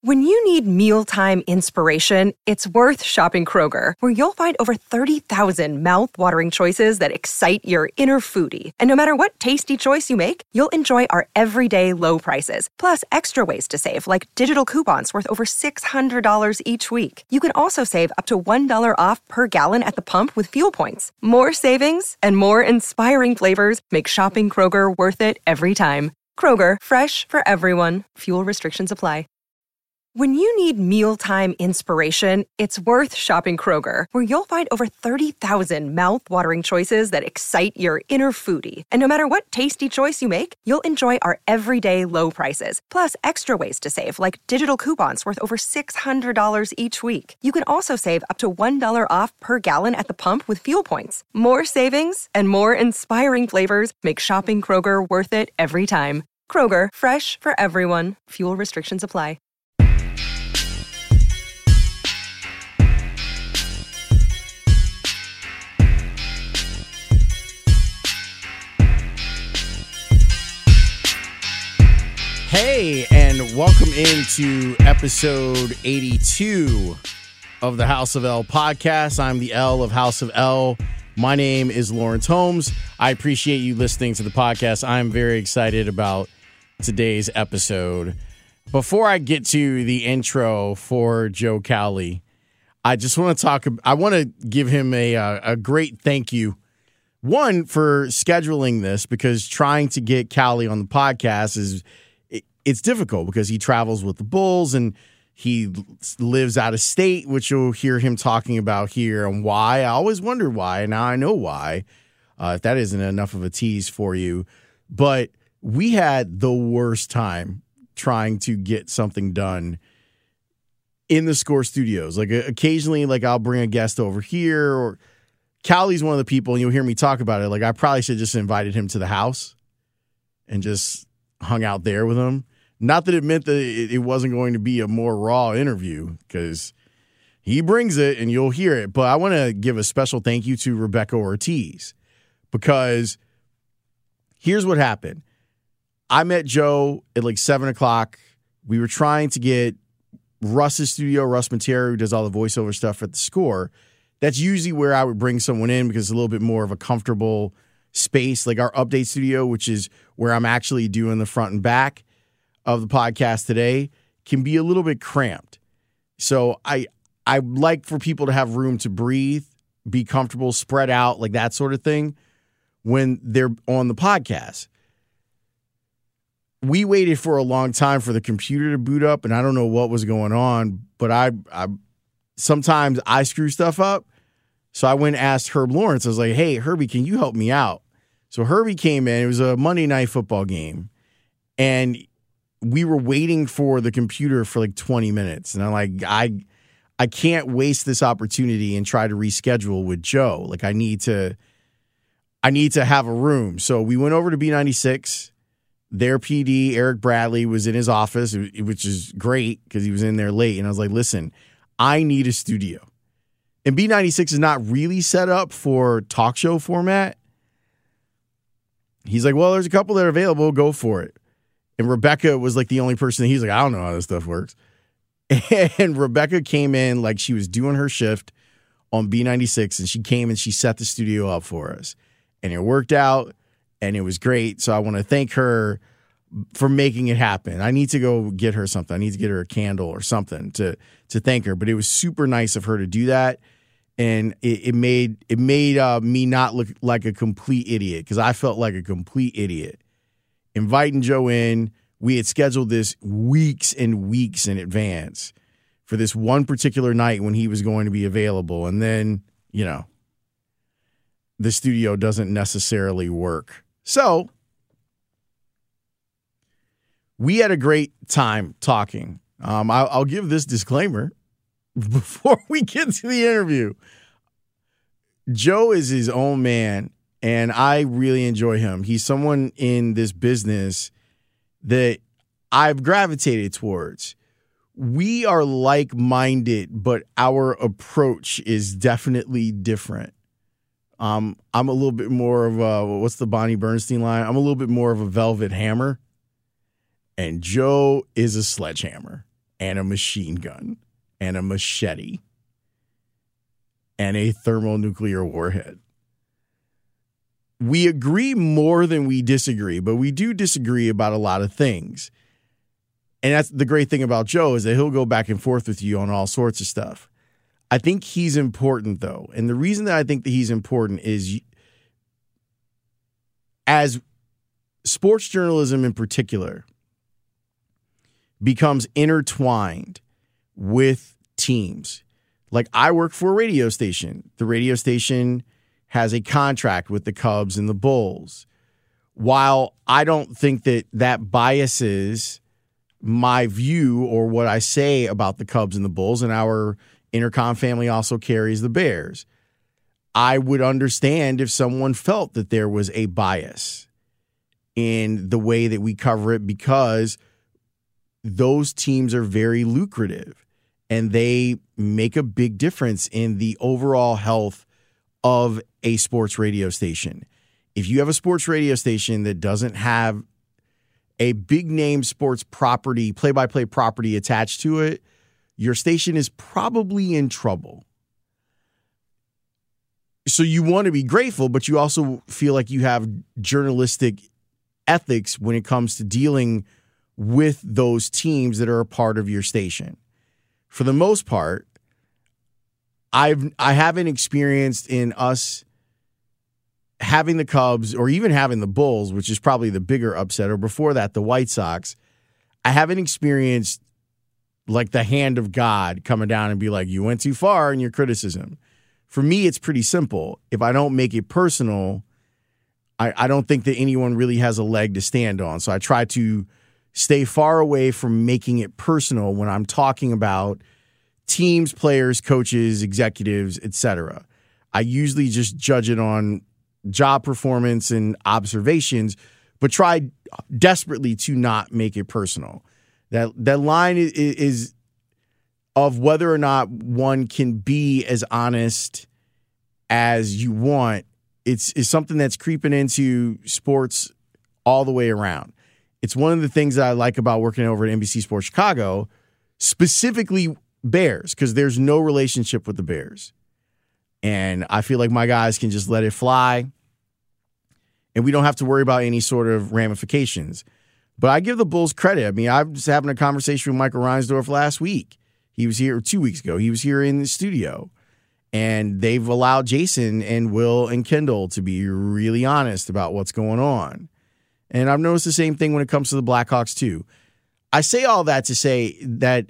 When you need mealtime inspiration, it's worth shopping Kroger, where you'll find over 30,000 mouth-watering choices that excite your inner foodie. And no matter what tasty choice you make, you'll enjoy our everyday low prices, plus extra ways to save, like digital coupons worth over $600 each week. You can also save up to $1 off per gallon at the pump with fuel points. More savings and more inspiring flavors make shopping Kroger worth it every time. Kroger, fresh for everyone. Fuel restrictions apply. When you need mealtime inspiration, it's worth shopping Kroger, where you'll find over 30,000 mouth-watering choices that excite your inner foodie. And no matter what tasty choice you make, you'll enjoy our everyday low prices, plus extra ways to save, like digital coupons worth over $600 each week. You can also save up to $1 off per gallon at the pump with fuel points. More savings and more inspiring flavors make shopping Kroger worth it every time. Kroger, fresh for everyone. Fuel restrictions apply. Hey, and welcome into episode 82 of the House of L podcast. I'm the L of House of L. My name is Lawrence Holmes. I appreciate you listening to the podcast. I'm very excited about today's episode. Before I get to the intro for Joe Cowley, I just want to I want to give him a great thank you. One, for scheduling this, because trying to get Cowley on the podcast it's difficult because he travels with the Bulls and he lives out of state, which you'll hear him talking about here, and why. I always wondered why, and now I know why, if that isn't enough of a tease for you. But we had the worst time trying to get something done in the Score Studios. Like occasionally, like I'll bring a guest over here, or Cowley's one of the people, and you'll hear me talk about it. Like I probably should have just invited him to the house and just hung out there with him. Not that it meant that it wasn't going to be a more raw interview, because he brings it and you'll hear it. But I want to give a special thank you to Rebecca Ortiz, because here's what happened. I met Joe at like 7 o'clock. We were trying to get Russ's studio, Russ Matera, who does all the voiceover stuff at the Score. That's usually where I would bring someone in because it's a little bit more of a comfortable space. Like our update studio, which is where I'm actually doing the front and back of the podcast today, can be a little bit cramped. So I like for people to have room to breathe, be comfortable, spread out, like that sort of thing when they're on the podcast. We waited for a long time for the computer to boot up, and I don't know what was going on, but I sometimes I screw stuff up. So I went and asked Herb Lawrence. I was like, hey, Herbie, can you help me out? So Herbie came in. It was a Monday Night Football game, and we were waiting for the computer for like 20 minutes. And I'm like, I can't waste this opportunity and try to reschedule with Joe. Like I need to have a room. So we went over to B96. Their PD, Eric Bradley, was in his office, which is great because he was in there late. And I was like, listen, I need a studio. And B96 is not really set up for talk show format. He's like, well, there's a couple that are available. Go for it. And Rebecca was like the only person. He's like, I don't know how this stuff works. And Rebecca came in like she was doing her shift on B96, and she came and she set the studio up for us. And it worked out, and it was great. So I want to thank her for making it happen. I need to go get her something. I need to get her a candle or something to thank her. But it was super nice of her to do that. And it made me not look like a complete idiot, because I felt like a complete idiot inviting Joe in. We had scheduled this weeks and weeks in advance for this one particular night when he was going to be available. And then, the studio doesn't necessarily work. So we had a great time talking. I'll give this disclaimer before we get to the interview. Joe is his own man, and I really enjoy him. He's someone in this business that I've gravitated towards. We are like-minded, but our approach is definitely different. I'm a little bit more of a, what's the Bonnie Bernstein line? I'm a little bit more of a velvet hammer, and Joe is a sledgehammer. and a machine gun and a machete and a thermonuclear warhead. We agree more than we disagree, but we do disagree about a lot of things. And that's the great thing about Joe, is that he'll go back and forth with you on all sorts of stuff. I think he's important, though. And the reason that I think that he's important is, as sports journalism in particular becomes intertwined with teams. Like, I work for a radio station. The radio station has a contract with the Cubs and the Bulls. While I don't think that that biases my view or what I say about the Cubs and the Bulls, and our Intercom family also carries the Bears, I would understand if someone felt that there was a bias in the way that we cover it, because those teams are very lucrative and they make a big difference in the overall health of a sports radio station. If you have a sports radio station that doesn't have a big name sports property, play-by-play property attached to it, your station is probably in trouble. So you want to be grateful, but you also feel like you have journalistic ethics when it comes to dealing with those teams that are a part of your station. For the most part, I haven't experienced in us having the Cubs or even having the Bulls, which is probably the bigger upset, or before that, the White Sox. I haven't experienced like the hand of God coming down and be like, you went too far in your criticism. For me, it's pretty simple. If I don't make it personal, I don't think that anyone really has a leg to stand on. So I try to stay far away from making it personal when I'm talking about teams, players, coaches, executives, etc. I usually just judge it on job performance and observations, but try desperately to not make it personal. That line is of whether or not one can be as honest as you want. It's something that's creeping into sports all the way around. It's one of the things that I like about working over at NBC Sports Chicago, specifically Bears, because there's no relationship with the Bears. And I feel like my guys can just let it fly, and we don't have to worry about any sort of ramifications. But I give the Bulls credit. I mean, I was having a conversation with Michael Reinsdorf last week. He was here 2 weeks ago. He was here in the studio. And they've allowed Jason and Will and Kendall to be really honest about what's going on. And I've noticed the same thing when it comes to the Blackhawks, too. I say all that to say that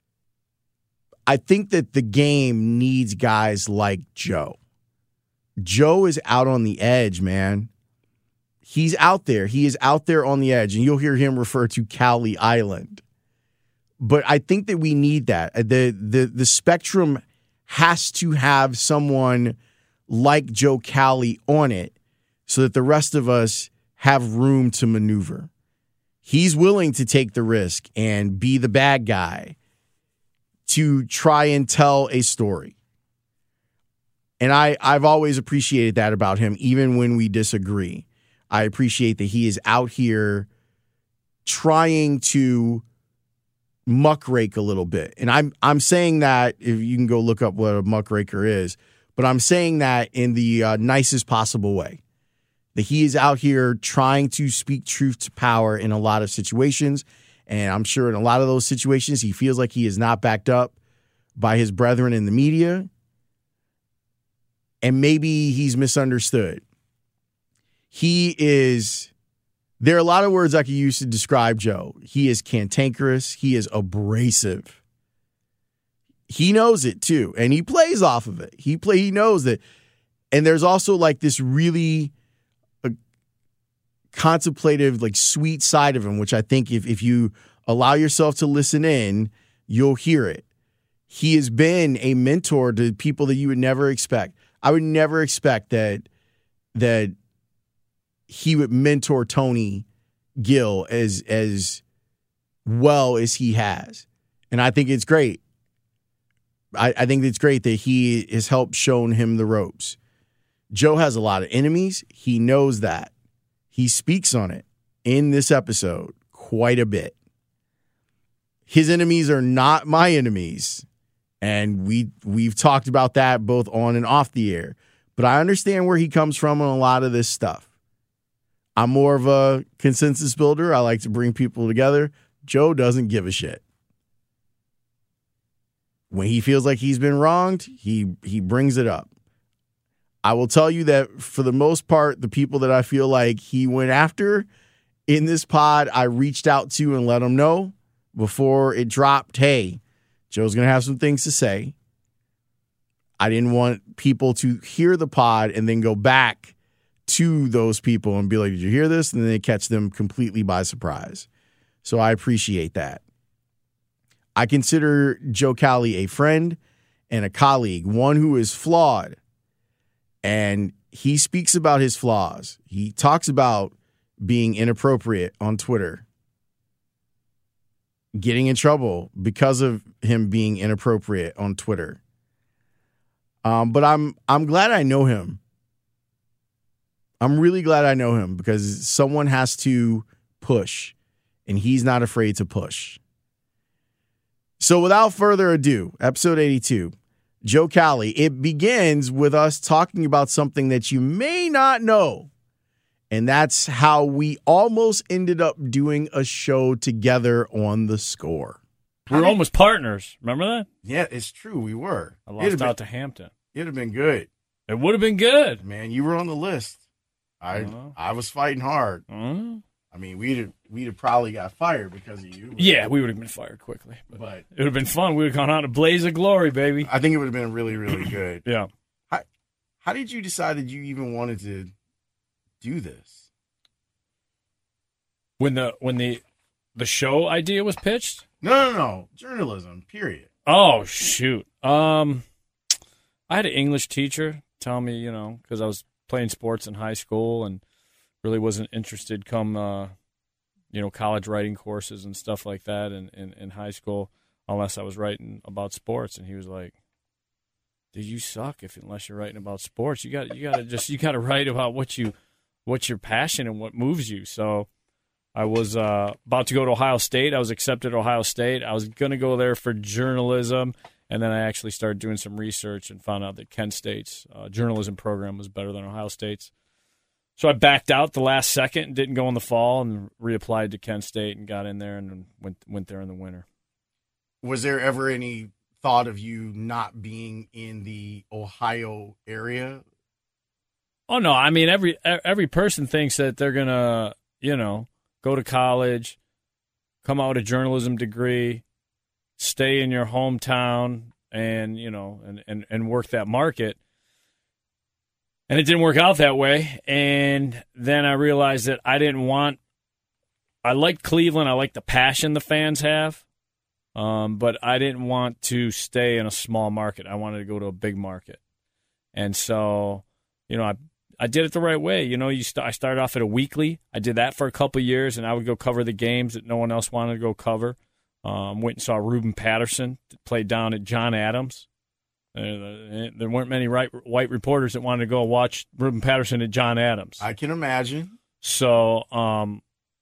I think that the game needs guys like Joe. Joe is out on the edge, man. He's out there. He is out there on the edge, and you'll hear him refer to Cowley Island. But I think that we need that. The spectrum has to have someone like Joe Cowley on it so that the rest of us have room to maneuver. He's willing to take the risk and be the bad guy to try and tell a story. And I've always appreciated that about him, even when we disagree. I appreciate that he is out here trying to muckrake a little bit. And I'm saying that, if you can go look up what a muckraker is, but I'm saying that in the nicest possible way. That he is out here trying to speak truth to power in a lot of situations. And I'm sure in a lot of those situations, he feels like he is not backed up by his brethren in the media. And maybe he's misunderstood. There are a lot of words I could use to describe Joe. He is cantankerous. He is abrasive. He knows it too, and he plays off of it. He knows that. And there's also like this really contemplative, like sweet side of him, which I think if you allow yourself to listen in, you'll hear it. He has been a mentor to people that you would never expect. I would never expect that he would mentor Tony Gill as well as he has. And I think it's great. I think it's great that he has helped shown him the ropes. Joe has a lot of enemies. He knows that. He speaks on it in this episode quite a bit. his enemies are not my enemies. And we've talked about that both on and off the air. But I understand where he comes from on a lot of this stuff. I'm more of a consensus builder. I like to bring people together. Joe doesn't give a shit. When he feels like he's been wronged, he brings it up. I will tell you that for the most part, the people that I feel like he went after in this pod, I reached out to and let them know before it dropped, hey, Joe's going to have some things to say. I didn't want people to hear the pod and then go back to those people and be like, did you hear this? And then they catch them completely by surprise. So I appreciate that. I consider Joe Cowley a friend and a colleague, one who is flawed. And he speaks about his flaws. He talks about being inappropriate on Twitter, getting in trouble because of him being inappropriate on Twitter. But I'm glad I know him. I'm really glad I know him because someone has to push, and he's not afraid to push. So without further ado, episode 82, Joe Cowley. It begins with us talking about something that you may not know, and that's how we almost ended up doing a show together on The Score. We were almost partners. Remember that? Yeah, it's true. We were. I lost out to Hampton. It'd have been good. It would have been good. Man, you were on the list. I was fighting hard. Uh-huh. I mean, we'd have probably got fired because of you. Yeah, we would have been fired quickly. But it would have been fun. We would have gone out in a blaze of glory, baby. I think it would have been really, really good. Yeah. How did you decide that you even wanted to do this? When the show idea was pitched? No. Journalism, period. Oh, shoot. I had an English teacher tell me, because I was playing sports in high school and really wasn't interested come, college writing courses and stuff like that in high school unless I was writing about sports. And he was like, dude, you suck unless you're writing about sports. You gotta write about what's your passion and what moves you. So I was about to go to Ohio State. I was accepted at Ohio State. I was going to go there for journalism. And then I actually started doing some research and found out that Kent State's journalism program was better than Ohio State's. So I backed out the last second and didn't go in the fall and reapplied to Kent State and got in there and went there in the winter. Was there ever any thought of you not being in the Ohio area? Oh, no. I mean, every person thinks that they're going to, go to college, come out with a journalism degree, stay in your hometown and, and work that market. And it didn't work out that way. And then I realized that I liked Cleveland. I liked the passion the fans have. But I didn't want to stay in a small market. I wanted to go to a big market. And so, I did it the right way. I started off at a weekly. I did that for a couple of years, and I would go cover the games that no one else wanted to go cover. Went and saw Ruben Patterson play down at John Adams. There weren't many white reporters that wanted to go watch Ruben Patterson at John Adams. I can imagine. So, I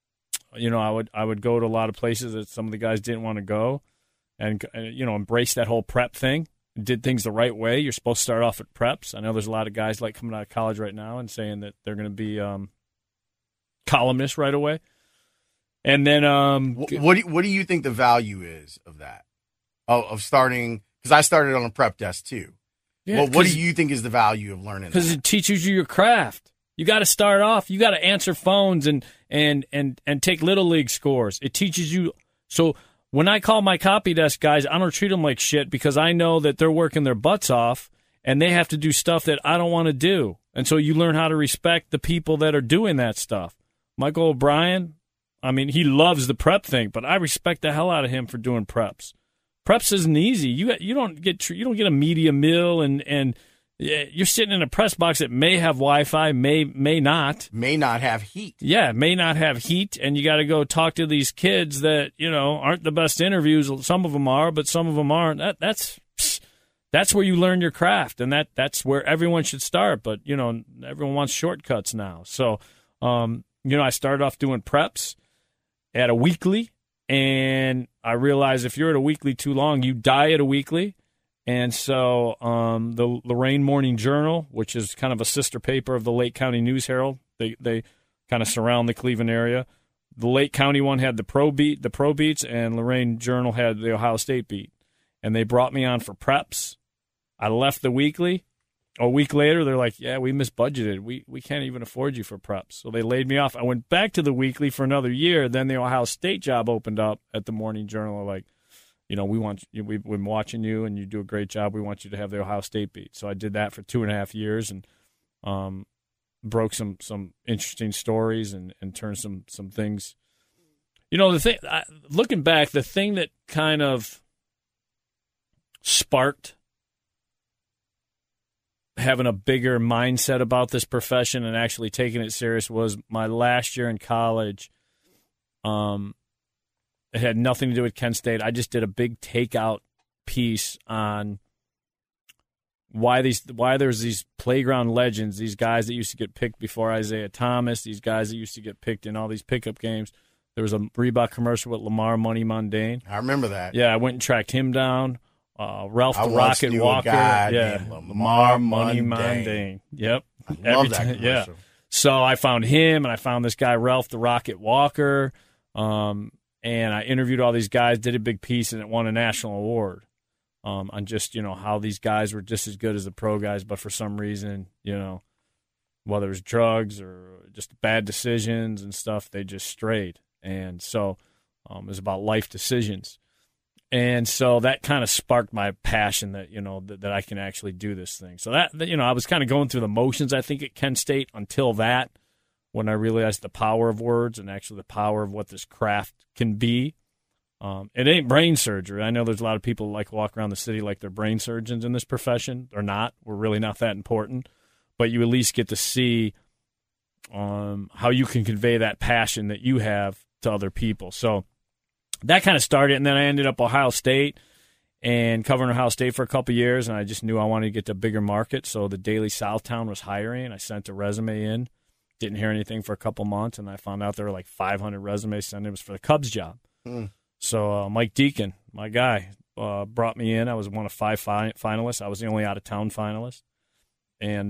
would go to a lot of places that some of the guys didn't want to go, and embrace that whole prep thing. Did things the right way. You're supposed to start off at preps. I know there's a lot of guys like coming out of college right now and saying that they're going to be columnists right away. And then, what do you think the value is of that? Of starting, because I started on a prep desk too. Yeah, well, what do you think is the value of learning? Because it teaches you your craft. You got to start off. You got to answer phones and take little league scores. It teaches you. So when I call my copy desk guys, I don't treat them like shit because I know that they're working their butts off and they have to do stuff that I don't want to do. And so you learn how to respect the people that are doing that stuff. Michael O'Brien, I mean, he loves the prep thing, but I respect the hell out of him for doing preps. Preps isn't easy. You don't get a media meal, and you're sitting in a press box that may have Wi-Fi, may not have heat. Yeah, may not have heat, and you got to go talk to these kids that aren't the best interviews. Some of them are, but some of them aren't. That's where you learn your craft, and that's where everyone should start. But everyone wants shortcuts now. So I started off doing preps at a weekly. And I realized if you're at a weekly too long, you die at a weekly. And so the Lorain Morning Journal, which is kind of a sister paper of the Lake County News Herald, they kind of surround the Cleveland area. The Lake County one had the pro beats, and Lorain Journal had the Ohio State beat. And they brought me on for preps. I left the weekly. A week later, they're like, yeah, we misbudgeted. We can't even afford you for preps. So they laid me off. I went back to the weekly for another year. Then the Ohio State job opened up at the Morning Journal. Like, you know, we've been watching you, and you do a great job. We want you to have the Ohio State beat. So I did that for 2.5 years, and broke some interesting stories and turned some things. You know, looking back, the thing that kind of sparked having a bigger mindset about this profession and actually taking it serious was my last year in college. It had nothing to do with Kent State. I just did a big takeout piece on why there's these playground legends, these guys that used to get picked before Isaiah Thomas, these guys that used to get picked in all these pickup games. There was a Reebok commercial with Lamar Money Mundane. I remember that. Yeah, I went and tracked him down. Ralph the Rocket Walker. Lamar Money Mundane. Yep. I love that commercial. Yeah. So I found him, and I found this guy, Ralph the Rocket Walker, and I interviewed all these guys, did a big piece, and it won a national award on just, you know, how these guys were just as good as the pro guys, but for some reason, you know, whether it was drugs or just bad decisions and stuff, they just strayed. And so it was about life decisions. And so that kind of sparked my passion that, you know, that I can actually do this thing. So that, you know, I was kind of going through the motions, I think, at Kent State until that, when I realized the power of words and actually the power of what this craft can be. It ain't brain surgery. I know there's a lot of people like walk around the city like they're brain surgeons in this profession. They're not. We're really not that important. But you at least get to see how you can convey that passion that you have to other people. So that kind of started, and then I ended up Ohio State and covering Ohio State for a couple of years, and I just knew I wanted to get to a bigger market. So the Daily Southtown was hiring. I sent a resume in, didn't hear anything for a couple months, and I found out there were like 500 resumes sent. It was for the Cubs job. So Mike Deacon, my guy, brought me in. I was one of 5 finalists. I was the only out-of-town finalist, and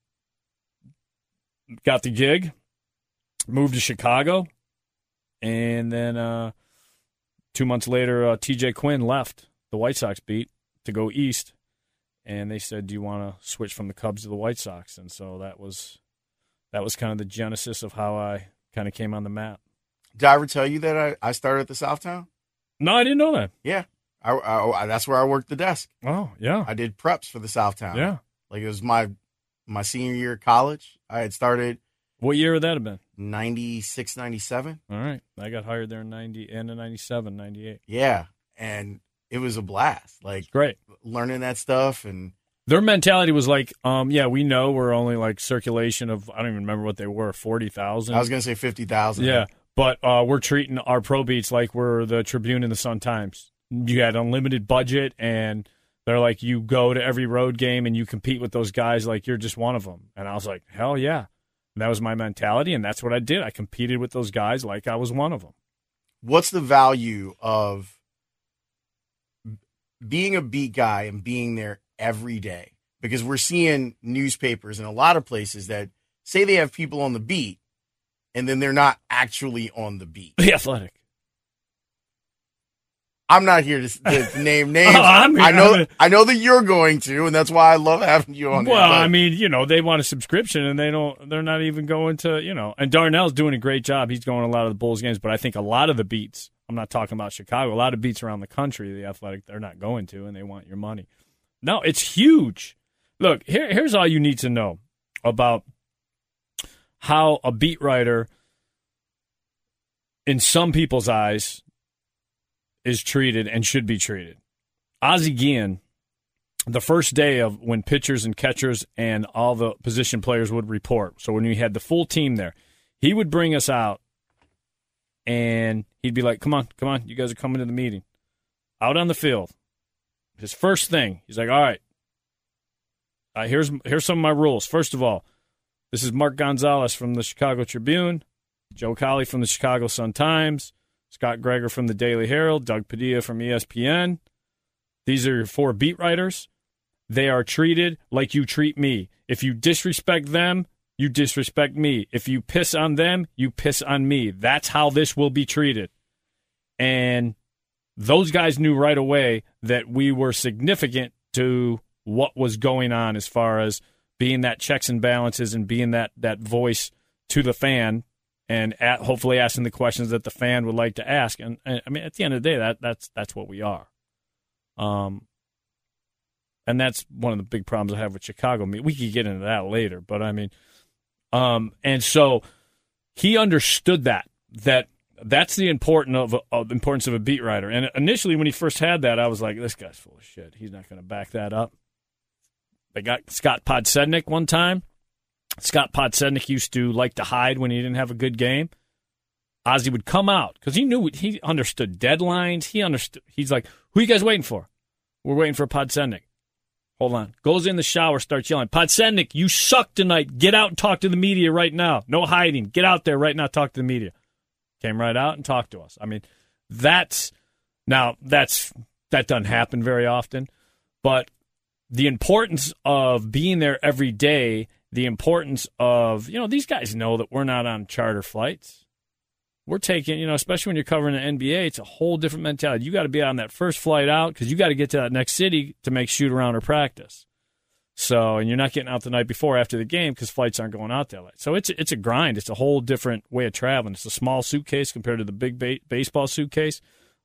got the gig, moved to Chicago, and then 2 months later, T.J. Quinn left the White Sox beat to go east, and they said, do you want to switch from the Cubs to the White Sox? And so that was kind of the genesis of how I kind of came on the map. Did I ever tell you that I started at the Southtown? No, I didn't know that. Yeah. I that's where I worked the desk. Oh, yeah. I did preps for the Southtown. Yeah. Like, it was my senior year of college. I had started. What year would that have been? 96, 97. All right. I got hired there in 97, 98. Yeah. And it was a blast. Like, great. Learning that stuff. And their mentality was like, yeah, we know we're only like circulation of, I don't even remember what they were, 40,000. I was going to say 50,000. Yeah. But we're treating our pro beats like we're the Tribune and the Sun-Times. You had unlimited budget, and they're like, you go to every road game and you compete with those guys like you're just one of them. And I was like, hell yeah. And that was my mentality, and that's what I did. I competed with those guys like I was one of them. What's the value of being a beat guy and being there every day? Because we're seeing newspapers in a lot of places that say they have people on the beat, and then they're not actually on the beat. The Athletic. I'm not here to name names. I know that you're going to, and that's why I love having you on. Well, I mean, you know, they want a subscription, and they're not even going to, you know. And Darnell's doing a great job. He's going to a lot of the Bulls games, but I think a lot of the beats, I'm not talking about Chicago, a lot of beats around the country, the Athletic, they're not going to, and they want your money. No, it's huge. Look, here's all you need to know about how a beat writer, in some people's eyes, is treated and should be treated. Ozzie Guillen, the first day of when pitchers and catchers and all the position players would report, so when we had the full team there, he would bring us out, and he'd be like, come on, you guys are coming to the meeting. Out on the field, his first thing, he's like, all right, here's some of my rules. First of all, this is Mark Gonzalez from the Chicago Tribune, Joe Colley from the Chicago Sun-Times, Scott Greger from the Daily Herald, Doug Padilla from ESPN. These are your 4 beat writers. They are treated like you treat me. If you disrespect them, you disrespect me. If you piss on them, you piss on me. That's how this will be treated. And those guys knew right away that we were significant to what was going on as far as being that checks and balances and being that voice to the fan and hopefully asking the questions that the fan would like to ask. And I mean, at the end of the day, that's what we are. And that's one of the big problems I have with Chicago. I mean, we could get into that later, but I mean, and so he understood that's the importance of a beat writer. And initially, when he first had that, I was like, this guy's full of shit. He's not going to back that up. They got Scott Podsednik one time. Scott Podsednik used to like to hide when he didn't have a good game. Ozzie would come out because he understood deadlines. He's like, who are you guys waiting for? We're waiting for Podsednik. Hold on. Goes in the shower, starts yelling, Podsednik, you suck tonight. Get out and talk to the media right now. No hiding. Get out there right now, talk to the media. Came right out and talked to us. I mean, that doesn't happen very often. But the importance of being there every day, the importance of, these guys know that we're not on charter flights. We're taking, especially when you're covering the NBA, it's a whole different mentality. You got to be on that first flight out because you got to get to that next city to make shoot around or practice. So, and you're not getting out the night before after the game because flights aren't going out that late. So it's a grind. It's a whole different way of traveling. It's a small suitcase compared to the big baseball suitcase.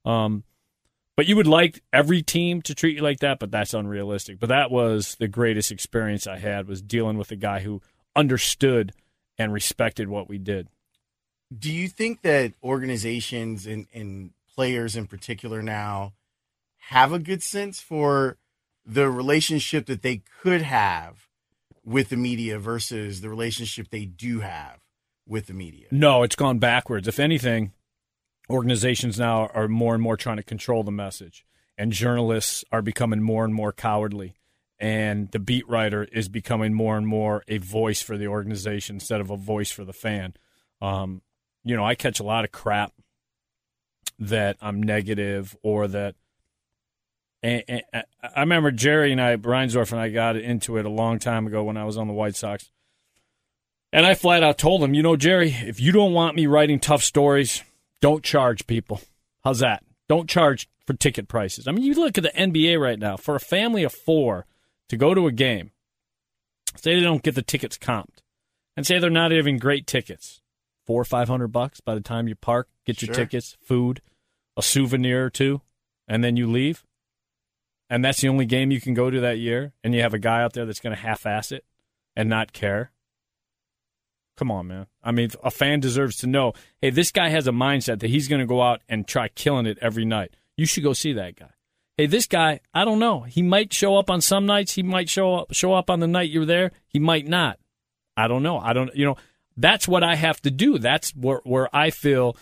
But you would like every team to treat you like that, but that's unrealistic. But that was the greatest experience I had, was dealing with a guy who understood and respected what we did. Do you think that organizations and players in particular now have a good sense for the relationship that they could have with the media versus the relationship they do have with the media? No, it's gone backwards. If anything, organizations now are more and more trying to control the message, and journalists are becoming more and more cowardly, and the beat writer is becoming more and more a voice for the organization instead of a voice for the fan. I catch a lot of crap that I'm negative or that. And I remember Jerry and Reinsdorf and I got into it a long time ago when I was on the White Sox. And I flat out told him, Jerry, if you don't want me writing tough stories, don't charge people. How's that? Don't charge for ticket prices. I mean, you look at the NBA right now. For a family of 4 to go to a game, say they don't get the tickets comped, and say they're not even great tickets, $400 or $500 by the time you park, get your tickets, food, a souvenir or two, and then you leave. And that's the only game you can go to that year, and you have a guy out there that's going to half-ass it and not care. Come on, man. I mean, a fan deserves to know, hey, this guy has a mindset that he's going to go out and try killing it every night. You should go see that guy. Hey, this guy, I don't know. He might show up on some nights. He might show up on the night you're there. He might not. I don't know. That's what I have to do. That's where I feel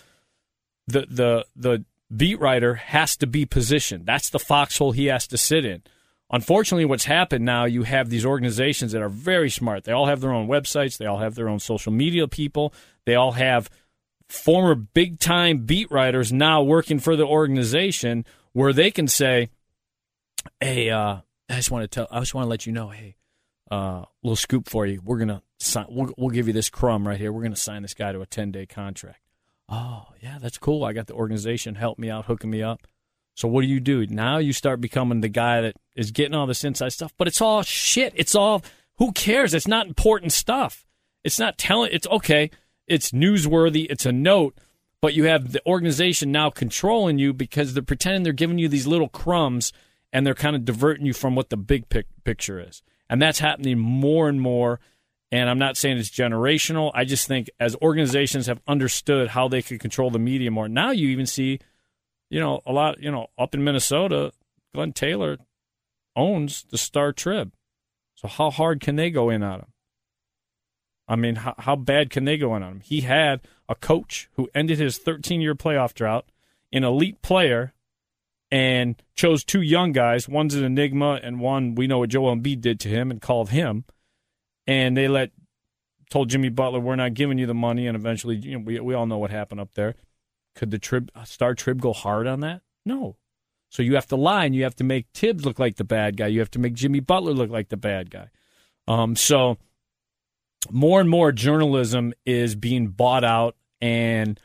the beat writer has to be positioned. That's the foxhole he has to sit in. Unfortunately, what's happened now, you have these organizations that are very smart. They all have their own websites. They all have their own social media people. They all have former big-time beat writers now working for the organization where they can say, hey, I just want to let you know, hey, little scoop for you. We're going to sign, we'll give you this crumb right here. We're going to sign this guy to a 10-day contract. Oh, yeah, that's cool. I got the organization help me out, hooking me up. So what do? Now you start becoming the guy that is getting all this inside stuff. But it's all shit. It's all, who cares? It's not important stuff. It's not telling, it's okay. It's newsworthy. It's a note. But you have the organization now controlling you because they're pretending they're giving you these little crumbs and they're kind of diverting you from what the big picture is. And that's happening more and more. And I'm not saying it's generational. I just think as organizations have understood how they can control the media more, now you even see, a lot, up in Minnesota, Glenn Taylor owns the Star Trib. So how hard can they go in on him? I mean, how bad can they go in on him? He had a coach who ended his 13-year playoff drought, an elite player, and chose 2 young guys. One's an enigma, and one, we know what Joel Embiid did to him and called him. And they told Jimmy Butler, we're not giving you the money, and eventually, we all know what happened up there. Could the Star Trib go hard on that? No. So you have to lie, and you have to make Tibbs look like the bad guy. You have to make Jimmy Butler look like the bad guy. So more and more journalism is being bought out and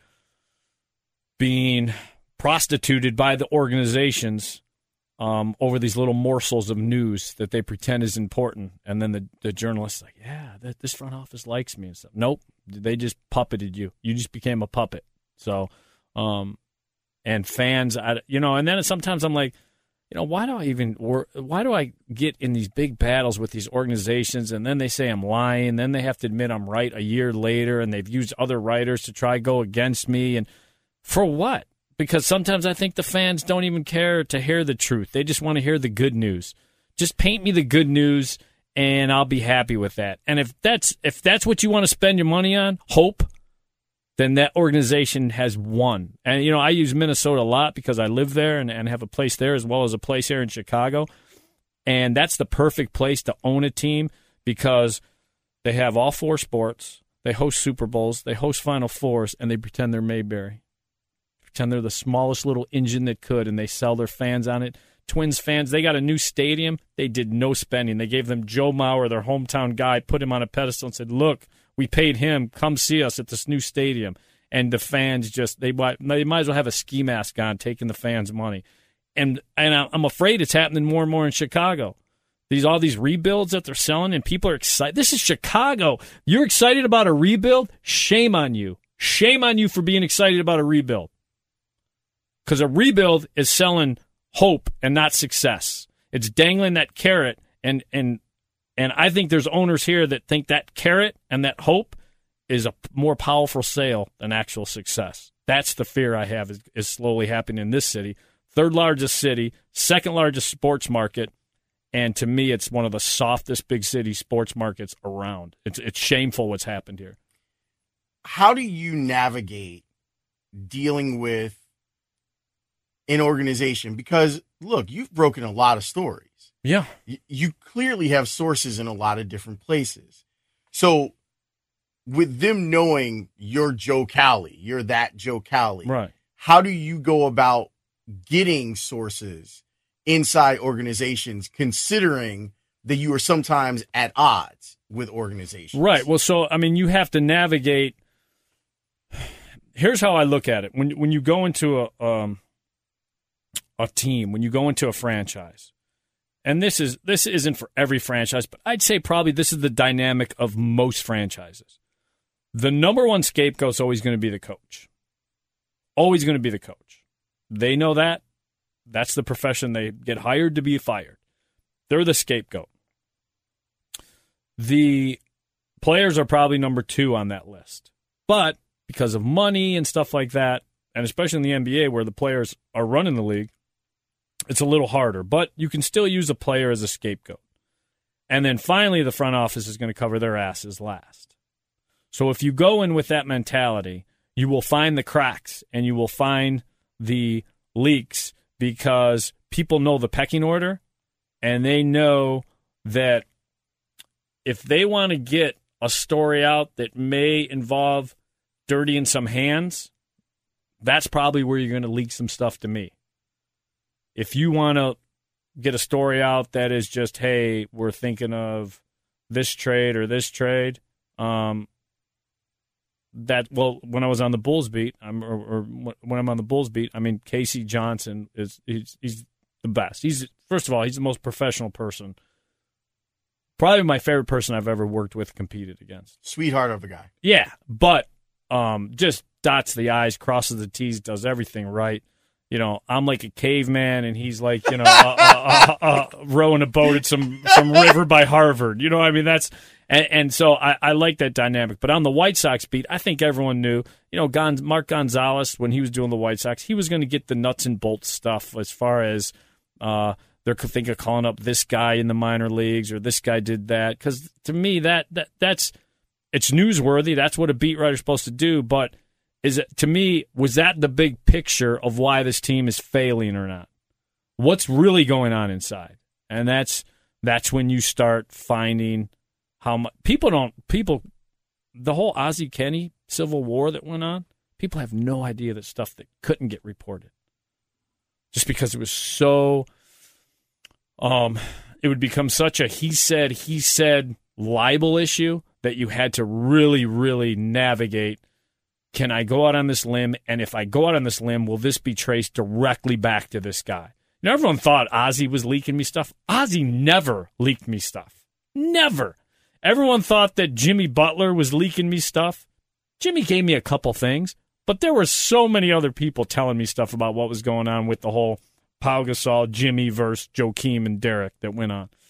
being prostituted by the organizations over these little morsels of news that they pretend is important. And then the journalists are like, yeah, this front office likes me and stuff. Nope, they just puppeted you. You just became a puppet. So, and fans, and then sometimes I'm like, why do I get in these big battles with these organizations, and then they say I'm lying, then they have to admit I'm right a year later, and they've used other writers to try go against me, and for what? Because sometimes I think the fans don't even care to hear the truth. They just want to hear the good news. Just paint me the good news, and I'll be happy with that. And if that's what you want to spend your money on, hope, then that organization has won. And, I use Minnesota a lot because I live there and have a place there as well as a place here in Chicago. And that's the perfect place to own a team because they have all 4 sports, they host Super Bowls, they host Final Fours, and they pretend they're Mayberry. Pretend they're the smallest little engine that could, and they sell their fans on it. Twins fans, they got a new stadium. They did no spending. They gave them Joe Mauer, their hometown guy, put him on a pedestal and said, look, we paid him. Come see us at this new stadium. And the fans they might as well have a ski mask on, taking the fans' money. And I'm afraid it's happening more and more in Chicago. All these rebuilds that they're selling, and people are excited. This is Chicago. You're excited about a rebuild? Shame on you. Shame on you for being excited about a rebuild. Because a rebuild is selling hope and not success. It's dangling that carrot, and I think there's owners here that think that carrot and that hope is a more powerful sale than actual success. That's the fear I have is slowly happening in this city. 3rd largest city, 2nd largest sports market, and to me it's one of the softest big city sports markets around. It's shameful what's happened here. How do you navigate dealing with an organization? Because, look, you've broken a lot of stories. Yeah. You clearly have sources in a lot of different places. So with them knowing you're Joe Cowley, you're that Joe Cowley, right? How do you go about getting sources inside organizations, considering that you are sometimes at odds with organizations? Right. Well, so, you have to navigate. Here's how I look at it. When you go into a team, when you go into a franchise, and this isn't for every franchise, but I'd say probably this is the dynamic of most franchises. The number one scapegoat is always going to be the coach. Always going to be the coach. They know that. That's the profession. They get hired to be fired. They're the scapegoat. The players are probably number 2 on that list. But because of money and stuff like that, and especially in the NBA where the players are running the league, it's a little harder. But you can still use a player as a scapegoat. And then finally the front office is going to cover their asses last. So if you go in with that mentality, you will find the cracks and you will find the leaks because people know the pecking order and they know that if they want to get a story out that may involve dirtying some hands, that's probably where you're going to leak some stuff to me. If you want to get a story out that is just, hey, we're thinking of this trade or this trade, when I was on the Bulls beat, when I'm on the Bulls beat, Casey Johnson he's the best. First of all, he's the most professional person. Probably my favorite person I've ever worked with, competed against. Sweetheart of a guy. Yeah, but just dots the I's, crosses the T's, does everything right. I'm like a caveman, and he's like, rowing a boat at some river by Harvard. That's. And so I like that dynamic. But on the White Sox beat, I think everyone knew, Mark Gonzalez, when he was doing the White Sox, he was going to get the nuts and bolts stuff as far as they're thinking of calling up this guy in the minor leagues or this guy did that. Because to me, that's it's newsworthy. That's what a beat writer's supposed to do. But was that the big picture of why this team is failing or not? What's really going on inside? And that's when you start finding how much the whole Ozzie Kenny Civil War that went on, People have no idea that stuff that couldn't get reported. Just because it was so, it would become such a he said libel issue that you had to really, really navigate. Can I go out on this limb? And if I go out on this limb, will this be traced directly back to this guy? You know, everyone thought Ozzie was leaking me stuff. Ozzie never leaked me stuff. Never. Everyone thought that Jimmy Butler was leaking me stuff. Jimmy gave me a couple things, but there were so many other people telling me stuff about what was going on with the whole Pau Gasol, Jimmy versus Joakim and Derek that went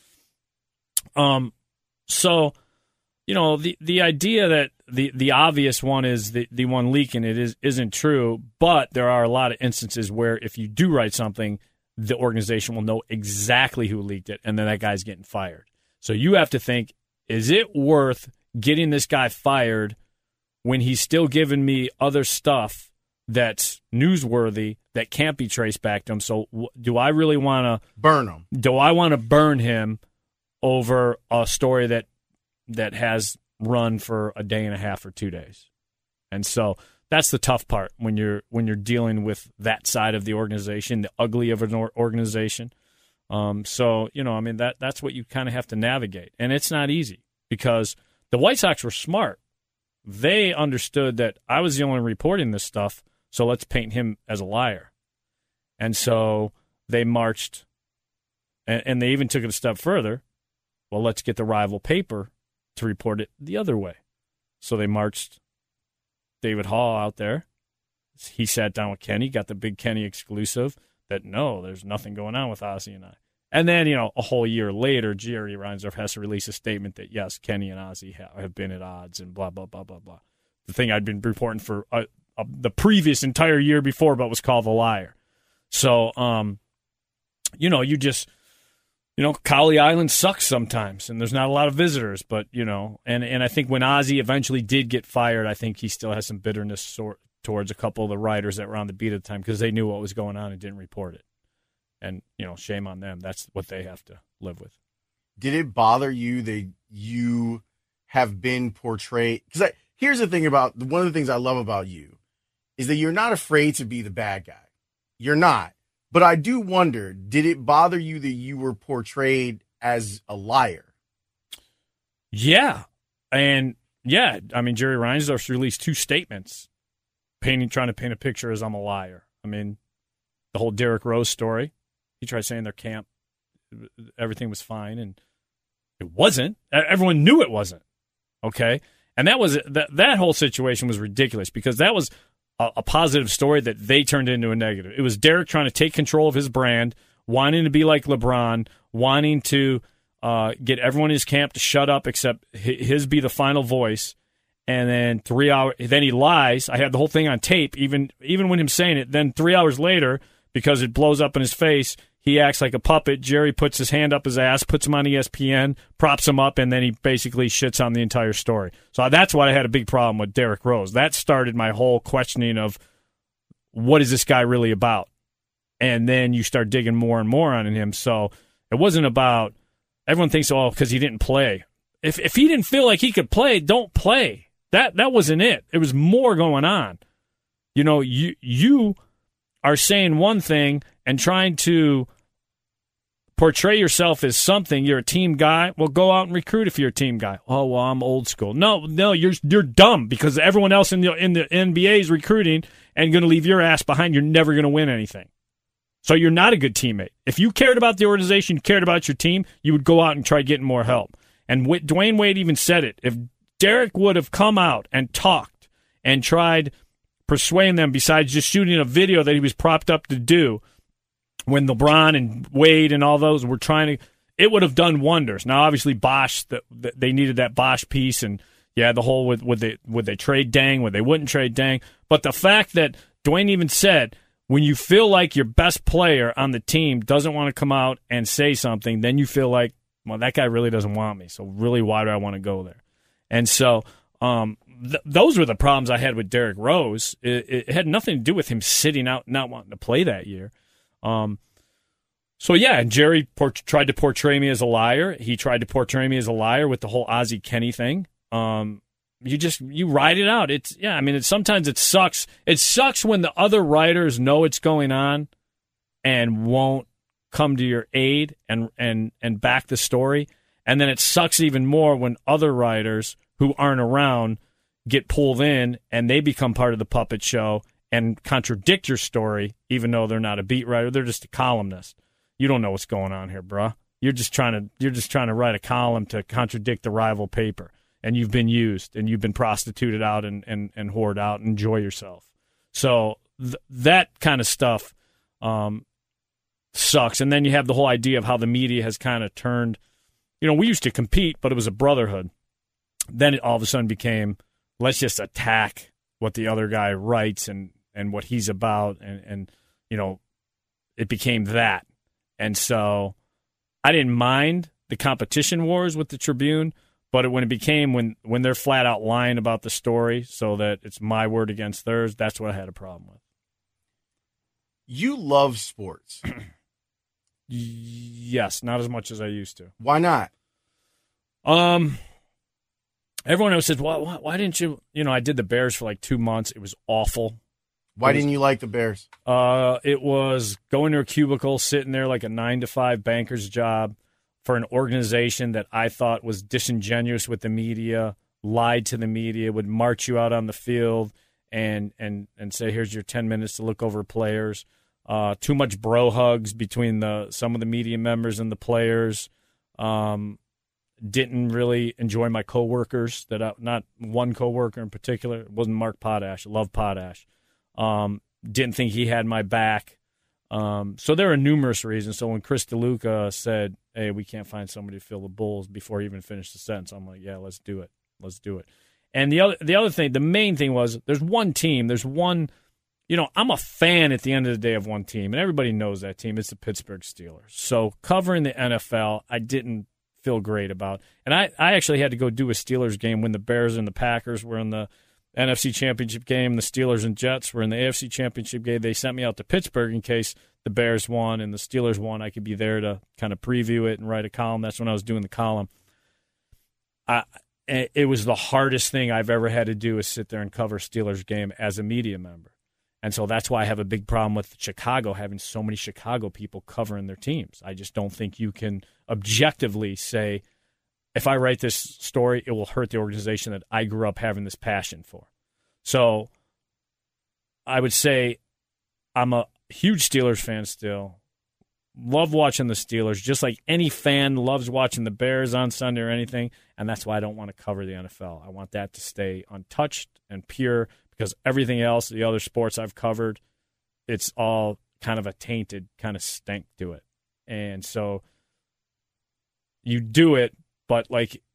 on. So, you know, the idea that the obvious one is the one leaking it isn't true, but there are a lot of instances where if you do write something, the organization will know exactly who leaked it, and then that guy's getting fired. So you have to think, is it worth getting this guy fired when he's still giving me other stuff that's newsworthy that can't be traced back to him? So do I really want to burn him? Do I want to burn him over a story that has run for a day and a half or 2 days? And so that's the tough part when you're dealing with that side of the organization, the ugly of an organization. So, you know, I mean, that's what you kind of have to navigate. And it's not easy because the White Sox were smart. They understood that I was the only one reporting this stuff, so let's paint him as a liar. And so they marched, and they even took it a step further. Well, let's get the rival paper to report it the other way. So they marched David Hall out there. He sat down with Kenny, got the big Kenny exclusive that, no, there's nothing going on with Ozzie and I. And then, you know, a whole year later, Jerry Reinsdorf has to release a statement that, yes, Kenny and Ozzie have been at odds and blah, blah, blah, blah, blah. The thing I'd been reporting for the previous entire year before, but was called a liar. So, you know, Cowley Island sucks sometimes, and there's not a lot of visitors, but, you know, and I think when Ozzie eventually did get fired, I think he still has some bitterness towards a couple of the writers that were on the beat at the time because they knew what was going on and didn't report it. And, you know, shame on them. That's what they have to live with. Did it bother you that you have been portrayed? Because here's the thing about one of the things I love about you is that you're not afraid to be the bad guy. You're not. But I do wonder, did it bother you that you were portrayed as a liar? Yeah. And, yeah, I mean, Jerry Reinsdorf released 2 statements trying to paint a picture as I'm a liar. I mean, the whole Derrick Rose story. He tried saying their camp, everything was fine, and it wasn't. Everyone knew it wasn't. Okay? And that whole situation was ridiculous because that was a positive story that they turned into a negative. It was Derek trying to take control of his brand, wanting to be like LeBron, wanting to get everyone in his camp to shut up except his be the final voice. And then 3 hours, then he lies. I had the whole thing on tape, even when him saying it. Then 3 hours later, because it blows up in his face, he acts like a puppet. Jerry puts his hand up his ass, puts him on ESPN, props him up, and then he basically shits on the entire story. So that's why I had a big problem with Derrick Rose. That started my whole questioning of what is this guy really about? And then you start digging more and more on him. So it wasn't about, everyone thinks, oh, because he didn't play. If he didn't feel like he could play, don't play. That wasn't it. It was more going on. You know, you are saying one thing and trying to portray yourself as something. You're a team guy. Well, go out and recruit if you're a team guy. Oh, well, I'm old school. No, you're dumb because everyone else in the NBA is recruiting and going to leave your ass behind. You're never going to win anything. So you're not a good teammate. If you cared about the organization, you cared about your team, you would go out and try getting more help. And Dwayne Wade even said it. If Derek would have come out and talked and tried persuading them besides just shooting a video that he was propped up to do when LeBron and Wade and all those were trying to, it would have done wonders. Now, obviously, Bosch, they needed that Bosch piece, and yeah, the whole would they trade Deng, would they wouldn't trade Deng. But the fact that Dwayne even said, when you feel like your best player on the team doesn't want to come out and say something, then you feel like, well, that guy really doesn't want me, so really, why do I want to go there? And so those were the problems I had with Derrick Rose. It had nothing to do with him sitting out not wanting to play that year. So, yeah, and Jerry tried to portray me as a liar. He tried to portray me as a liar with the whole Ozzie Kenny thing. you ride it out. Sometimes it sucks. It sucks when the other writers know it's going on and won't come to your aid and back the story. And then it sucks even more when other writers who aren't around get pulled in and they become part of the puppet show and contradict your story, even though they're not a beat writer. They're just a columnist. You don't know what's going on here, bruh. You're just trying to write a column to contradict the rival paper. And you've been used, and you've been prostituted out and whored out. And enjoy yourself. So that kind of stuff sucks. And then you have the whole idea of how the media has kind of turned. We used to compete, but it was a brotherhood. Then it all of a sudden became, let's just attack what the other guy writes and what he's about. And it became that. And so I didn't mind the competition wars with the Tribune. But when it became when they're flat out lying about the story so that it's my word against theirs, that's what I had a problem with. You love sports. Yes, not as much as I used to. Why not? Everyone else says, why didn't you? I did the Bears for like 2 months. It was awful. Why didn't you like the Bears? It was going to a cubicle, sitting there like a 9-to-5 banker's job for an organization that I thought was disingenuous with the media, lied to the media, would march you out on the field and say, here's your 10 minutes to look over players. Too much bro hugs between some of the media members and the players. Didn't really enjoy my coworkers. Not one coworker in particular. It wasn't Mark Potash. I love Potash. Didn't think he had my back. So there are numerous reasons. So when Chris DeLuca said, hey, we can't find somebody to fill the Bulls before he even finished the sentence, I'm like, yeah, let's do it. Let's do it. And the other thing, the main thing was there's one team. There's one, I'm a fan at the end of the day of one team, and everybody knows that team. It's the Pittsburgh Steelers. So covering the NFL, I didn't feel great about. And I actually had to go do a Steelers game when the Bears and the Packers were in the NFC Championship game. The Steelers and Jets were in the AFC Championship game. They sent me out to Pittsburgh in case the Bears won and the Steelers won. I could be there to kind of preview it and write a column. That's when I was doing the column. It was the hardest thing I've ever had to do is sit there and cover Steelers game as a media member. And so that's why I have a big problem with Chicago having so many Chicago people covering their teams. I just don't think you can objectively say, if I write this story, it will hurt the organization that I grew up having this passion for. So I would say I'm a huge Steelers fan still. Love watching the Steelers, just like any fan loves watching the Bears on Sunday or anything, and that's why I don't want to cover the NFL. I want that to stay untouched and pure because everything else, the other sports I've covered, it's all kind of a tainted kind of stank to it. And so you do it, but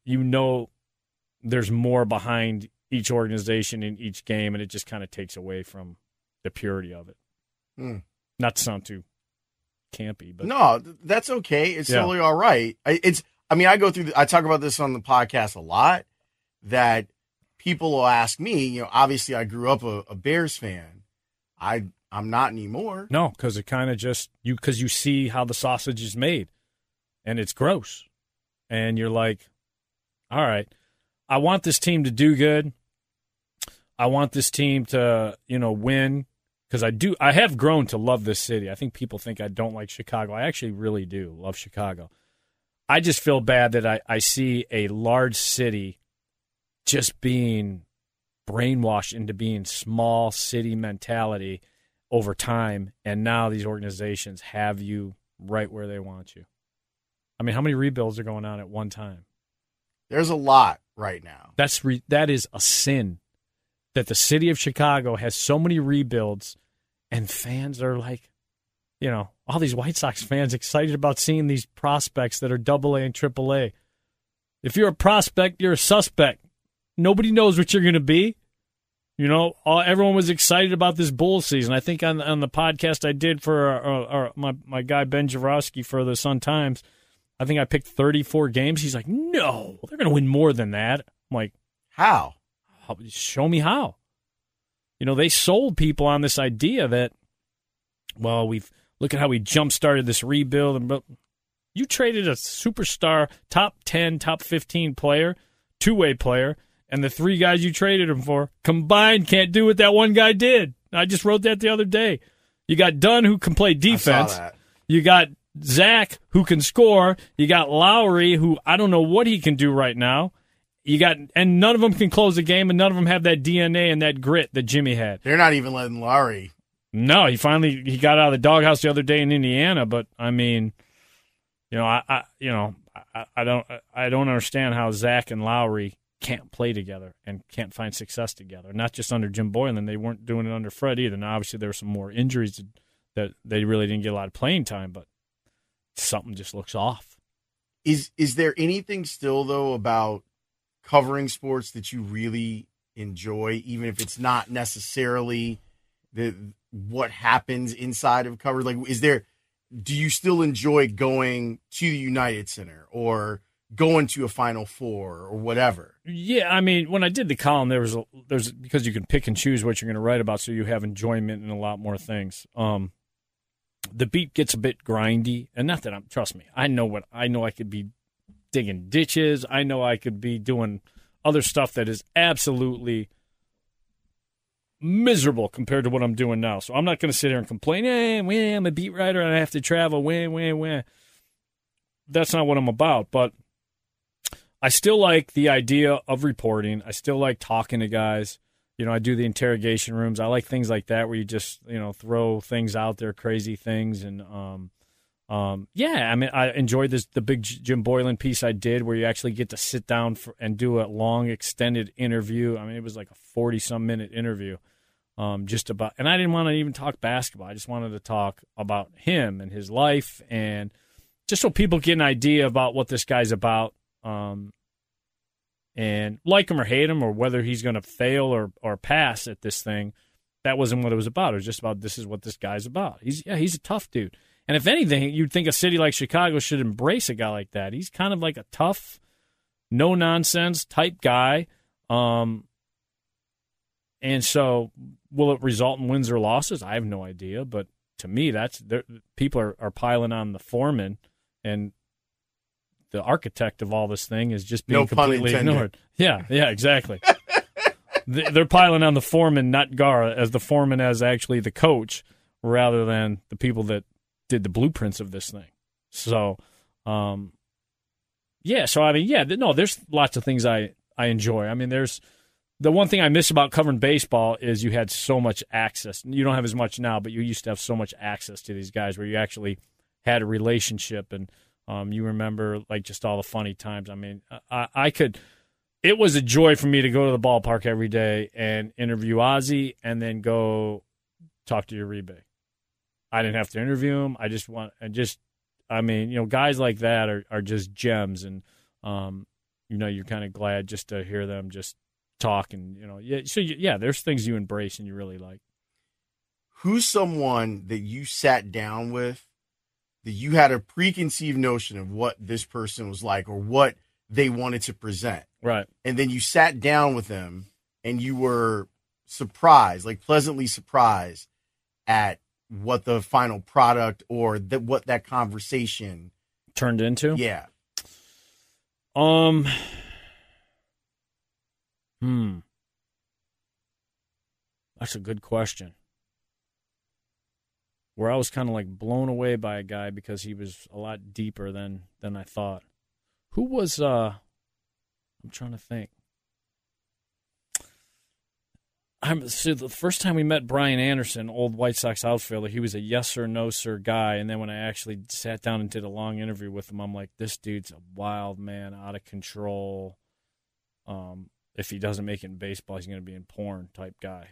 there's more behind each organization in each game, and it just kind of takes away from the purity of it. Not to sound too campy, but no, that's okay. It's totally all right. I talk about this on the podcast a lot, that people will ask me, obviously I grew up a Bears fan. I'm not anymore. No, because it kind of just, because you see how the sausage is made, and it's gross. And you're like, all right, I want this team to do good. I want this team to, win. Because I have grown to love this city. I think people think I don't like Chicago. I actually really do love Chicago. I just feel bad that I see a large city just being brainwashed into being small city mentality over time, and now these organizations have you right where they want you. I mean, how many rebuilds are going on at one time? There's a lot right now. That is a sin that the city of Chicago has so many rebuilds. And fans are like, all these White Sox fans excited about seeing these prospects that are AA and AAA. If you're a prospect, you're a suspect. Nobody knows what you're going to be. Everyone was excited about this Bulls season. I think on the podcast I did for my guy Ben Jaworski for the Sun-Times, I think I picked 34 games. He's like, no, they're going to win more than that. I'm like, how? Show me how. They sold people on this idea that, look at how we jump-started this rebuild. But you traded a superstar, top 10, top 15 player, two-way player, And the 3 guys you traded him for combined can't do what that one guy did. I just wrote that the other day. You got Dunn, who can play defense. I saw that. You got Zach, who can score. You got Lowry, who I don't know what he can do right now. And none of them can close the game, and none of them have that DNA and that grit that Jimmy had. They're not even letting Lowry. No, he got out of the doghouse the other day in Indiana. But I mean, I don't understand how Zach and Lowry can't play together and can't find success together. Not just under Jim Boylan, they weren't doing it under Fred either. Now, obviously, there were some more injuries that they really didn't get a lot of playing time, but something just looks off. Is there anything still though about covering sports that you really enjoy, even if it's not necessarily what happens inside of coverage? Like, do you still enjoy going to the United Center or going to a Final Four or whatever? Yeah, I mean, when I did the column, there's because you can pick and choose what you're going to write about, so you have enjoyment in a lot more things. The beat gets a bit grindy, and not that trust me, I know I could be digging ditches. I know I could be doing other stuff that is absolutely miserable compared to what I'm doing now. So I'm not going to sit here and complain, hey, I'm a beat writer and I have to travel, That's not what I'm about, but I still like the idea of reporting. I still like talking to guys. I do the interrogation rooms. I like things like that where you just, throw things out there, crazy things. And, I mean, I enjoyed the big Jim Boylan piece I did where you actually get to sit down and do a long, extended interview. I mean, it was like a 40-some minute interview just about – and I didn't want to even talk basketball. I just wanted to talk about him and his life and just so people get an idea about what this guy's about. And like him or hate him or whether he's going to fail or pass at this thing, that wasn't what it was about. It was just about this is what this guy's about. He's a tough dude. And if anything, you'd think a city like Chicago should embrace a guy like that. He's kind of like a tough, no-nonsense type guy. And so will it result in wins or losses? I have no idea. But to me, people are piling on the foreman and the architect of all this thing is just being completely ignored. Yeah, exactly. They're piling on the foreman, not Gara, as the foreman as actually the coach, rather than the people that did the blueprints of this thing. So, there's lots of things I enjoy. I mean, there's the one thing I miss about covering baseball is you had so much access. You don't have as much now, but you used to have so much access to these guys where you actually had a relationship and you remember like just all the funny times. I mean, it was a joy for me to go to the ballpark every day and interview Ozzie and then go talk to Uribe. I didn't have to interview him. Guys like that are just gems. And, you're kind of glad just to hear them just talk and, there's things you embrace and you really like. Who's someone that you sat down with that you had a preconceived notion of what this person was like or what they wanted to present. Right. And then you sat down with them and you were surprised, like pleasantly surprised at what the final product or what that conversation turned into? Yeah. That's a good question. Where I was kind of like blown away by a guy because he was a lot deeper than I thought. Who was, I'm trying to think. The first time we met Brian Anderson, old White Sox outfielder, he was a yes sir, no sir guy. And then when I actually sat down and did a long interview with him, I'm like, this dude's a wild man, out of control. If he doesn't make it in baseball, he's going to be in porn type guy.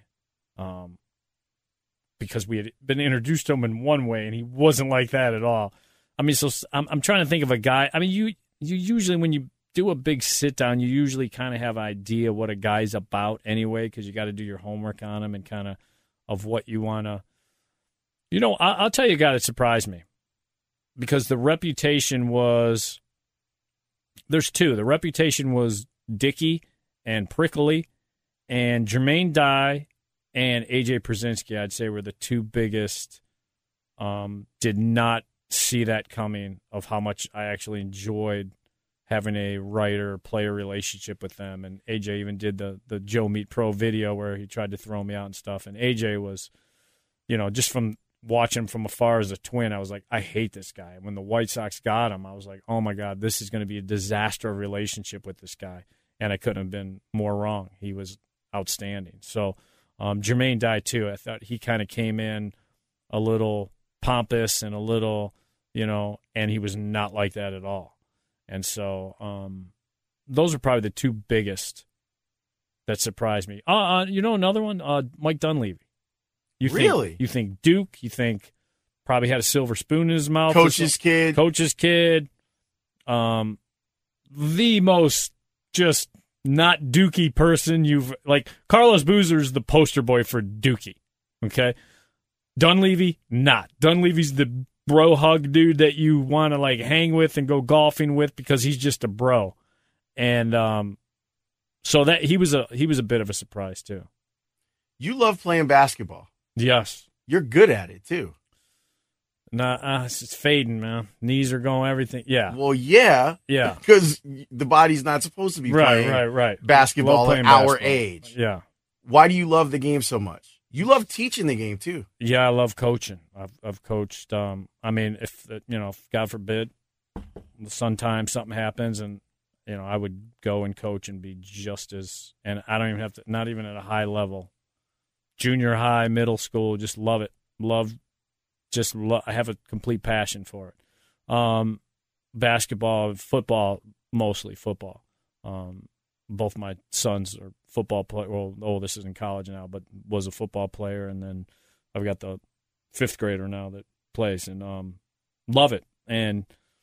Because we had been introduced to him in one way, and he wasn't like that at all. I mean, so I'm trying to think of a guy. I mean, you usually, when you do a big sit-down, you usually kind of have an idea what a guy's about anyway, because you got to do your homework on him and kind of what you want to. I'll tell you a guy that surprised me, because the reputation was – there's two. The reputation was Dickey and Prickly, and Jermaine Dye and A.J. Przinsky, I'd say, were the two biggest. Did not see that coming of how much I actually enjoyed having a writer-player relationship with them. And AJ even did the Joe Meet Pro video where he tried to throw me out and stuff. And AJ was, just from watching him from afar as a Twin, I was like, I hate this guy. And when the White Sox got him, I was like, oh, my God, this is going to be a disaster of relationship with this guy. And I couldn't have been more wrong. He was outstanding. So Jermaine Dye, too. I thought he kind of came in a little pompous and a little, and he was not like that at all. And so those are probably the two biggest that surprised me. Another one, Mike Dunleavy. Really? You think Duke, you think probably had a silver spoon in his mouth. Coach's kid. The most just not Dookie person Carlos Boozer's the poster boy for Dookie, okay? Dunleavy, not. Dunleavy's the bro hug dude that you want to hang with and go golfing with because he's just a bro. And so that he was a bit of a surprise too. You love playing basketball. Yes. You're good at it too. Nah, it's fading, man. Knees are going, everything. Yeah. Well, yeah. Yeah. Because the body's not supposed to be playing basketball at our age. Yeah. Why do you love the game so much? You love teaching the game too. Yeah, I love coaching. I've coached. If God forbid, sometimes something happens, and I would go and coach and be just as. And I don't even have to. Not even at a high level. Junior high, middle school, just love it. I have a complete passion for it. Basketball, football, mostly football. Both my sons are football players. Well, the oldest is in college now, but was a football player. And then I've got the 5th grader now that plays, and love it. And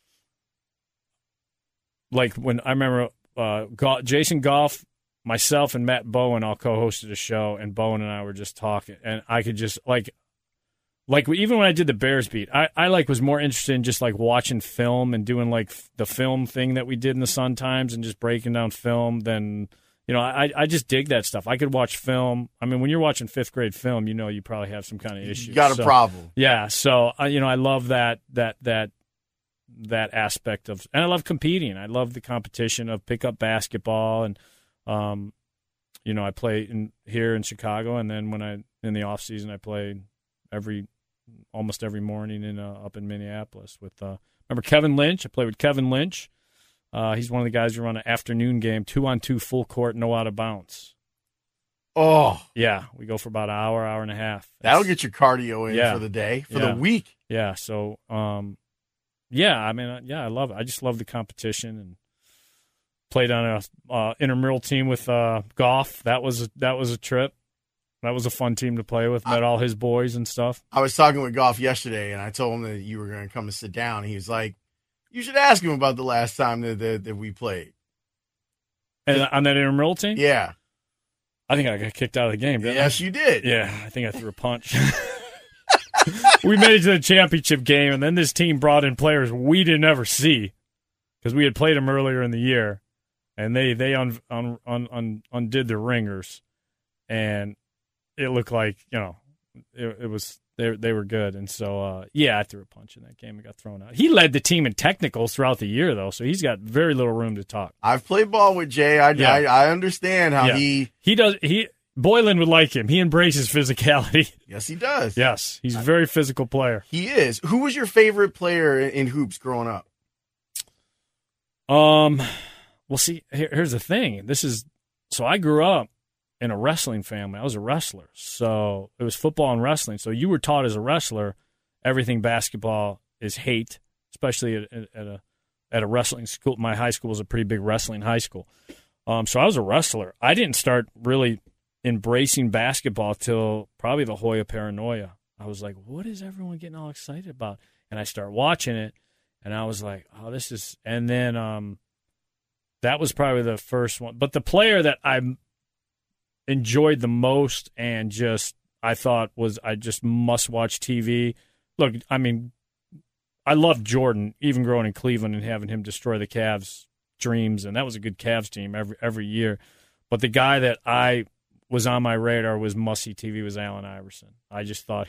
when I remember Jason Goff, myself and Matt Bowen all co-hosted a show, and Bowen and I were just talking, and I could just even when I did the Bears beat, I was more interested in just watching film and doing the film thing that we did in the Sun Times and just breaking down film than, I just dig that stuff. I could watch film. I mean, when you're watching 5th grade film, you probably have some kind of issue. You got a problem. Yeah. So, I love that aspect of, and I love competing. I love the competition of pickup basketball, and, I play here in Chicago, and then in the off season, I play almost every morning up in Minneapolis with remember Kevin Lynch. I played with Kevin Lynch. He's one of the guys who run an afternoon game, 2-on-2 full court, no out of bounds. Oh yeah, we go for about an hour and a half. That'll get your cardio in for the day, for the week. Yeah. So I love it. I just love the competition, and played on a intramural team with Goff. That was a trip. That was a fun team to play with. Met all his boys and stuff. I was talking with Goff yesterday, and I told him that you were going to come and sit down. And he was like, you should ask him about the last time that we played. And on that intramural team? Yeah. I think I got kicked out of the game, didn't I? Yes, you did. Yeah, I think I threw a punch. We made it to the championship game, and then this team brought in players we didn't ever see because we had played them earlier in the year, and they undid the ringers, and it looked like, it was they were good. And so, I threw a punch in that game and got thrown out. He led the team in technicals throughout the year, though, so he's got very little room to talk. I've played ball with Jay. I understand how he does. Boylan would like him. He embraces physicality. Yes, he does. Yes, he's a very physical player. He is. Who was your favorite player in hoops growing up? Well, see, here's the thing. So I grew up in a wrestling family. I was a wrestler. So it was football and wrestling. So you were taught as a wrestler, everything basketball is hate, especially at a wrestling school. My high school was a pretty big wrestling high school. So I was a wrestler. I didn't start really embracing basketball till probably the Hoya Paranoia. I was like, what is everyone getting all excited about? And I started watching it, and I was like, oh, this is – and then that was probably the first one. But the player that I enjoyed the most and just I thought was I just must-watch TV. Look, I mean, I loved Jordan, even growing in Cleveland and having him destroy the Cavs' dreams, and that was a good Cavs team every year. But the guy that I was on my radar was must-see TV was Allen Iverson. I just thought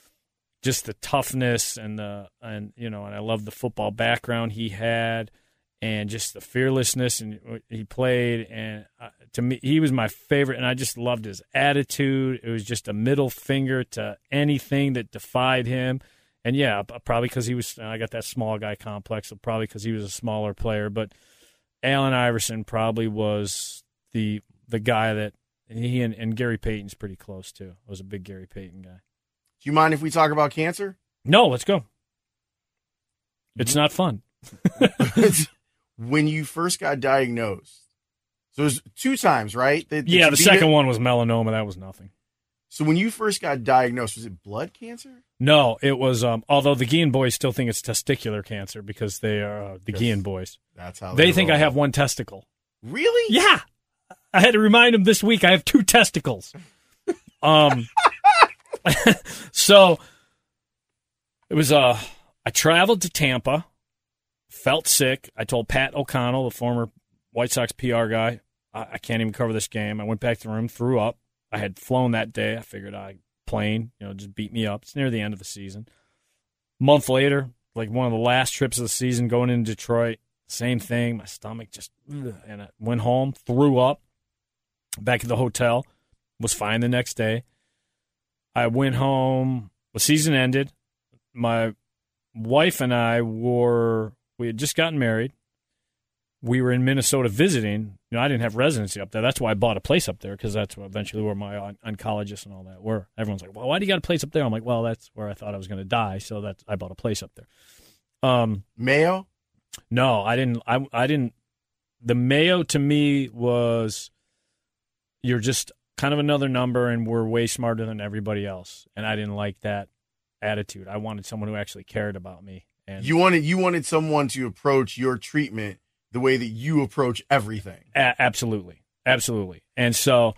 just the toughness and I love the football background he had, and just the fearlessness and he played. And to me, he was my favorite, and I just loved his attitude. It was just a middle finger to anything that defied him. And, yeah, probably because I got that small guy complex, so probably because he was a smaller player. But Allen Iverson probably was the guy that he and Gary Payton's pretty close, too. I was a big Gary Payton guy. Do you mind if we talk about cancer? No, let's go. It's not fun. When you first got diagnosed, so it was 2 times, right? The second one was melanoma. That was nothing. So when you first got diagnosed, was it blood cancer? No, it was, although the Guillen boys still think it's testicular cancer because they are the Guillen boys. That's how they think I have 1 testicle. Really? Yeah. I had to remind them this week I have 2 testicles. So it was, I traveled to Tampa, felt sick. I told Pat O'Connell, the former White Sox PR guy, I can't even cover this game. I went back to the room, threw up. I had flown that day. I figured plane, just beat me up. It's near the end of the season. Month later, like one of the last trips of the season, going into Detroit, same thing. My stomach just, and I went home, threw up, back at the hotel, was fine the next day. I went home, the season ended. My wife and I we had just gotten married. We were in Minnesota visiting. I didn't have residency up there. That's why I bought a place up there, because that's eventually where my oncologists and all that were. Everyone's like, well, why do you got a place up there? I'm like, well, that's where I thought I was going to die, so I bought a place up there. Mayo? No, I didn't. I didn't. The Mayo to me was, you're just kind of another number, and we're way smarter than everybody else. And I didn't like that attitude. I wanted someone who actually cared about me. And you wanted someone to approach your treatment the way that you approach everything. Absolutely. And so,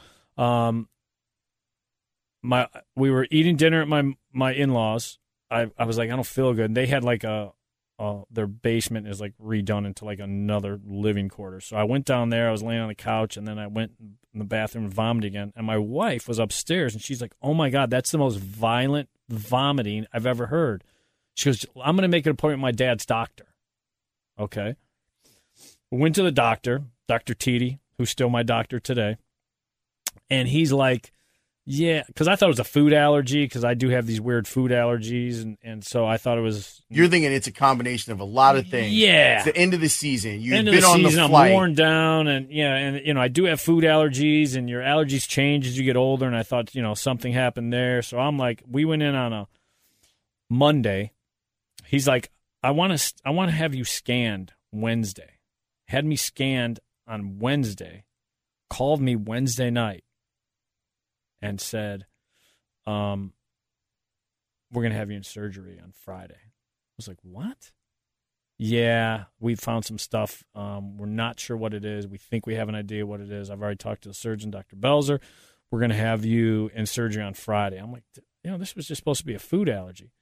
we were eating dinner at my in-laws. I was like, I don't feel good. And they had like their basement is like redone into like another living quarters. So I went down there. I was laying on the couch, and then I went in the bathroom and vomited again. And my wife was upstairs, and she's like, "Oh my God, that's the most violent vomiting I've ever heard." She goes, "I'm going to make an appointment with my dad's doctor." Okay. We went to the doctor, Dr. Titi, who's still my doctor today. And he's like, yeah, because I thought it was a food allergy, because I do have these weird food allergies. And so I thought it was. You're thinking it's a combination of a lot of things. Yeah. It's the end of the season. You've end been of the on season, the flight. I'm worn down. And I do have food allergies, and your allergies change as you get older. And I thought, something happened there. So I'm like, we went in on a Monday. He's like, I want to have you scanned Wednesday. Had me scanned on Wednesday, called me Wednesday night, and said, we're going to have you in surgery on Friday. I was like, what? Yeah, we found some stuff. We're not sure what it is. We think we have an idea what it is. I've already talked to the surgeon, Dr. Belzer. We're going to have you in surgery on Friday. I'm like, this was just supposed to be a food allergy.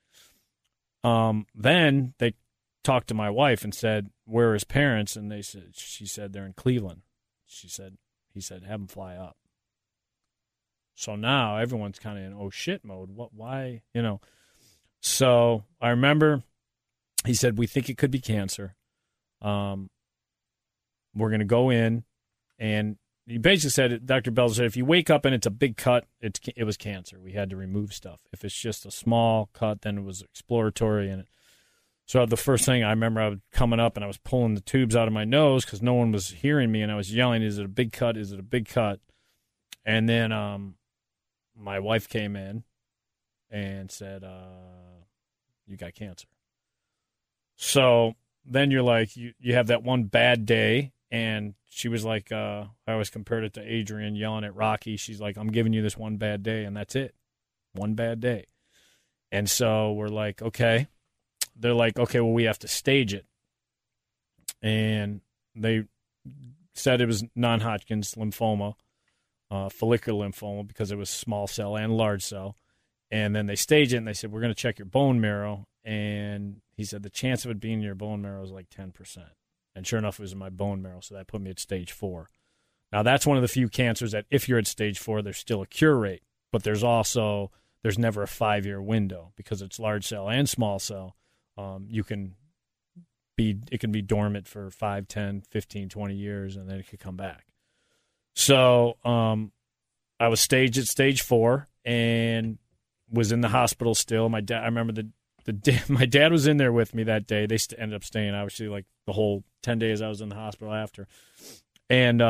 Then they talked to my wife and said, where are his parents? And she said, they're in Cleveland. He said, have them fly up. So now everyone's kind of in oh shit mode. Why? So I remember he said, we think it could be cancer. We're going to go in, and he basically said, Dr. Bell said, if you wake up and it's a big cut, it was cancer. We had to remove stuff. If it's just a small cut, then it was exploratory. And so the first thing I remember, I was coming up and I was pulling the tubes out of my nose because no one was hearing me, and I was yelling, is it a big cut? Is it a big cut? And then my wife came in and said, you got cancer. So then you're like, you have that one bad day, and she was like, I always compared it to Adrian yelling at Rocky. She's like, I'm giving you this one bad day, and that's it. One bad day. And so we're like, okay. They're like, okay, well, we have to stage it. And they said it was non-Hodgkin's lymphoma, follicular lymphoma, because it was small cell and large cell. And then they staged it, and they said, we're going to check your bone marrow. And he said the chance of it being in your bone marrow is like 10%. And sure enough, it was in my bone marrow, so that put me at stage 4. Now, that's one of the few cancers that if you're at stage 4, there's still a cure rate. But there's never a 5-year window because it's large cell and small cell. You can it can be dormant for 5, 10, 15, 20 years, and then it could come back. So I was staged at stage 4 and was in the hospital still. My dad, I remember my dad was in there with me that day. They ended up staying, obviously, like the whole 10 days I was in the hospital after. And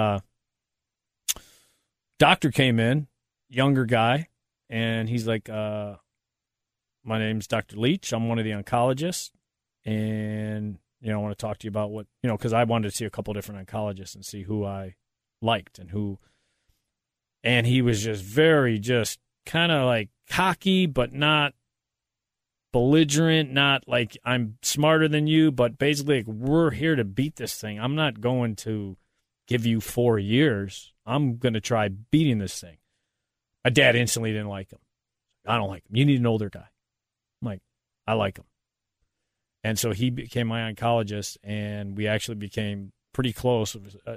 doctor came in, younger guy, and he's like, my name's Dr. Leach. I'm one of the oncologists, and, I want to talk to you about what, because I wanted to see a couple different oncologists and see who I liked and he was just kind of like cocky, but not belligerent, not like I'm smarter than you, but basically like, we're here to beat this thing. I'm not going to give you 4 years. I'm going to try beating this thing. My dad instantly didn't like him. I don't like him. You need an older guy. I'm like, I like him. And so he became my oncologist, and we actually became pretty close.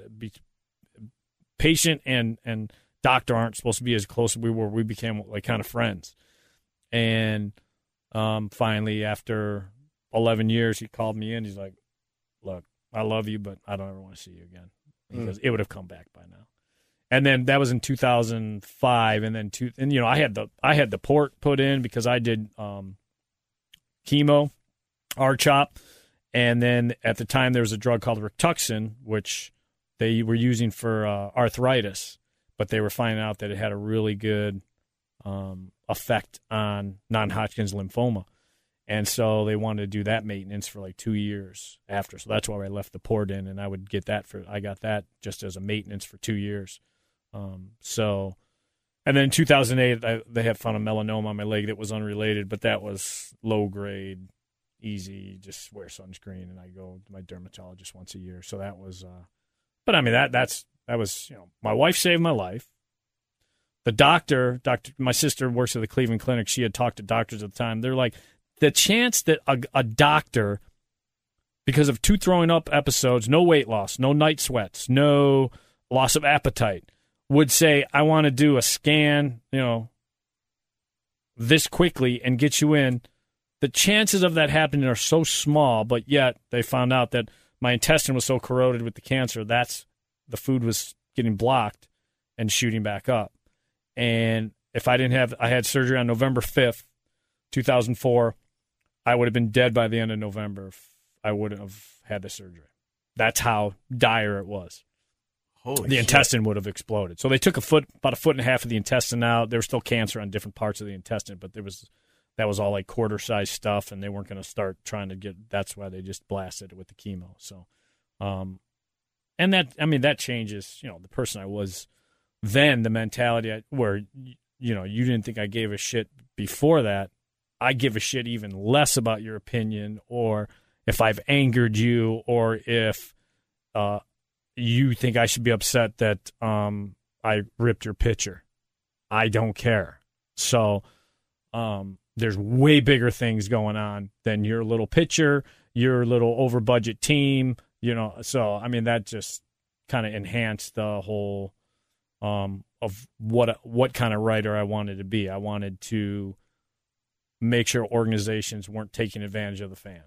Patient and doctor aren't supposed to be as close as we were. We became like kind of friends. And finally, after 11 years, he called me in. He's like, look, I love you, but I don't ever want to see you again. Because it would have come back by now. And then that was in 2005. And then I had the port put in because I did chemo, R-CHOP. And then at the time, there was a drug called Rituxan, which they were using for arthritis. But they were finding out that it had a really good effect on non-Hodgkin's lymphoma. And so they wanted to do that maintenance for like 2 years after. So that's why I left the port in, and I got that just as a maintenance for 2 years. And then in 2008, they had found a melanoma on my leg that was unrelated, but that was low grade, easy, just wear sunscreen, and I go to my dermatologist once a year. So that was, but I mean, that was, my wife saved my life. The doctor, my sister works at the Cleveland Clinic. She had talked to doctors at the time. They're like, the chance that a doctor, because of 2 throwing up episodes, no weight loss, no night sweats, no loss of appetite, would say, I want to do a scan, this quickly and get you in. The chances of that happening are so small, but yet they found out that my intestine was so corroded with the cancer, the food was getting blocked and shooting back up. And if I had surgery on November 5th, 2004, I would have been dead by the end of November if I wouldn't have had the surgery. That's how dire it was. Holy the shit. Intestine would have exploded. So they took about a foot and a half of the intestine out. There was still cancer on different parts of the intestine, but that was all like quarter-sized stuff, and they weren't going to start trying to get. That's why they just blasted it with the chemo. So, and that changes. The person I was then, the mentality where you didn't think I gave a shit before that. I give a shit even less about your opinion, or if I've angered you, or if you think I should be upset that I ripped your picture. I don't care. So there's way bigger things going on than your little picture, your little over-budget team. So I mean that just kind of enhanced the whole of what kind of writer I wanted to be. I wanted to make sure organizations weren't taking advantage of the fan.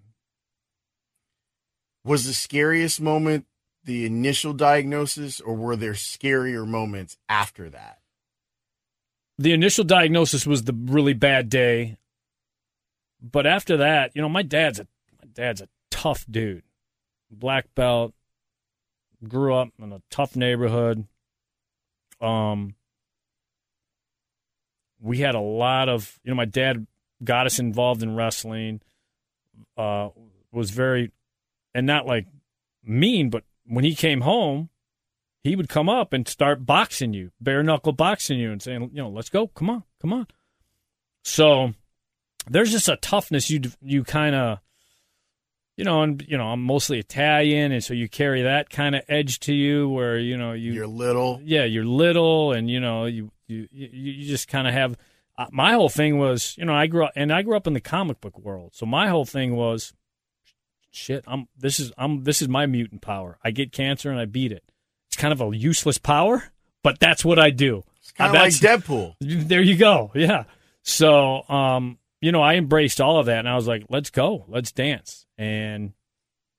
Was the scariest moment the initial diagnosis, or were there scarier moments after that? The initial diagnosis was the really bad day. But after that, my dad's a tough dude. Black belt, grew up in a tough neighborhood. We had a lot of, my dad got us involved in wrestling, was very, and not like mean, but when he came home, he would come up and start boxing you, bare knuckle boxing you, and saying, let's go, come on. So there's just a toughness you kind of, I'm mostly Italian, and so you carry that kind of edge to you where, you're little. Yeah, you're little, and, you just kind of have. My whole thing was, I grew up in the comic book world. So my whole thing was, shit, this is my mutant power. I get cancer and I beat it. It's kind of a useless power, but that's what I do. It's kind of like Deadpool. There you go. Yeah. So, I embraced all of that, and I was like, let's go. Let's dance. And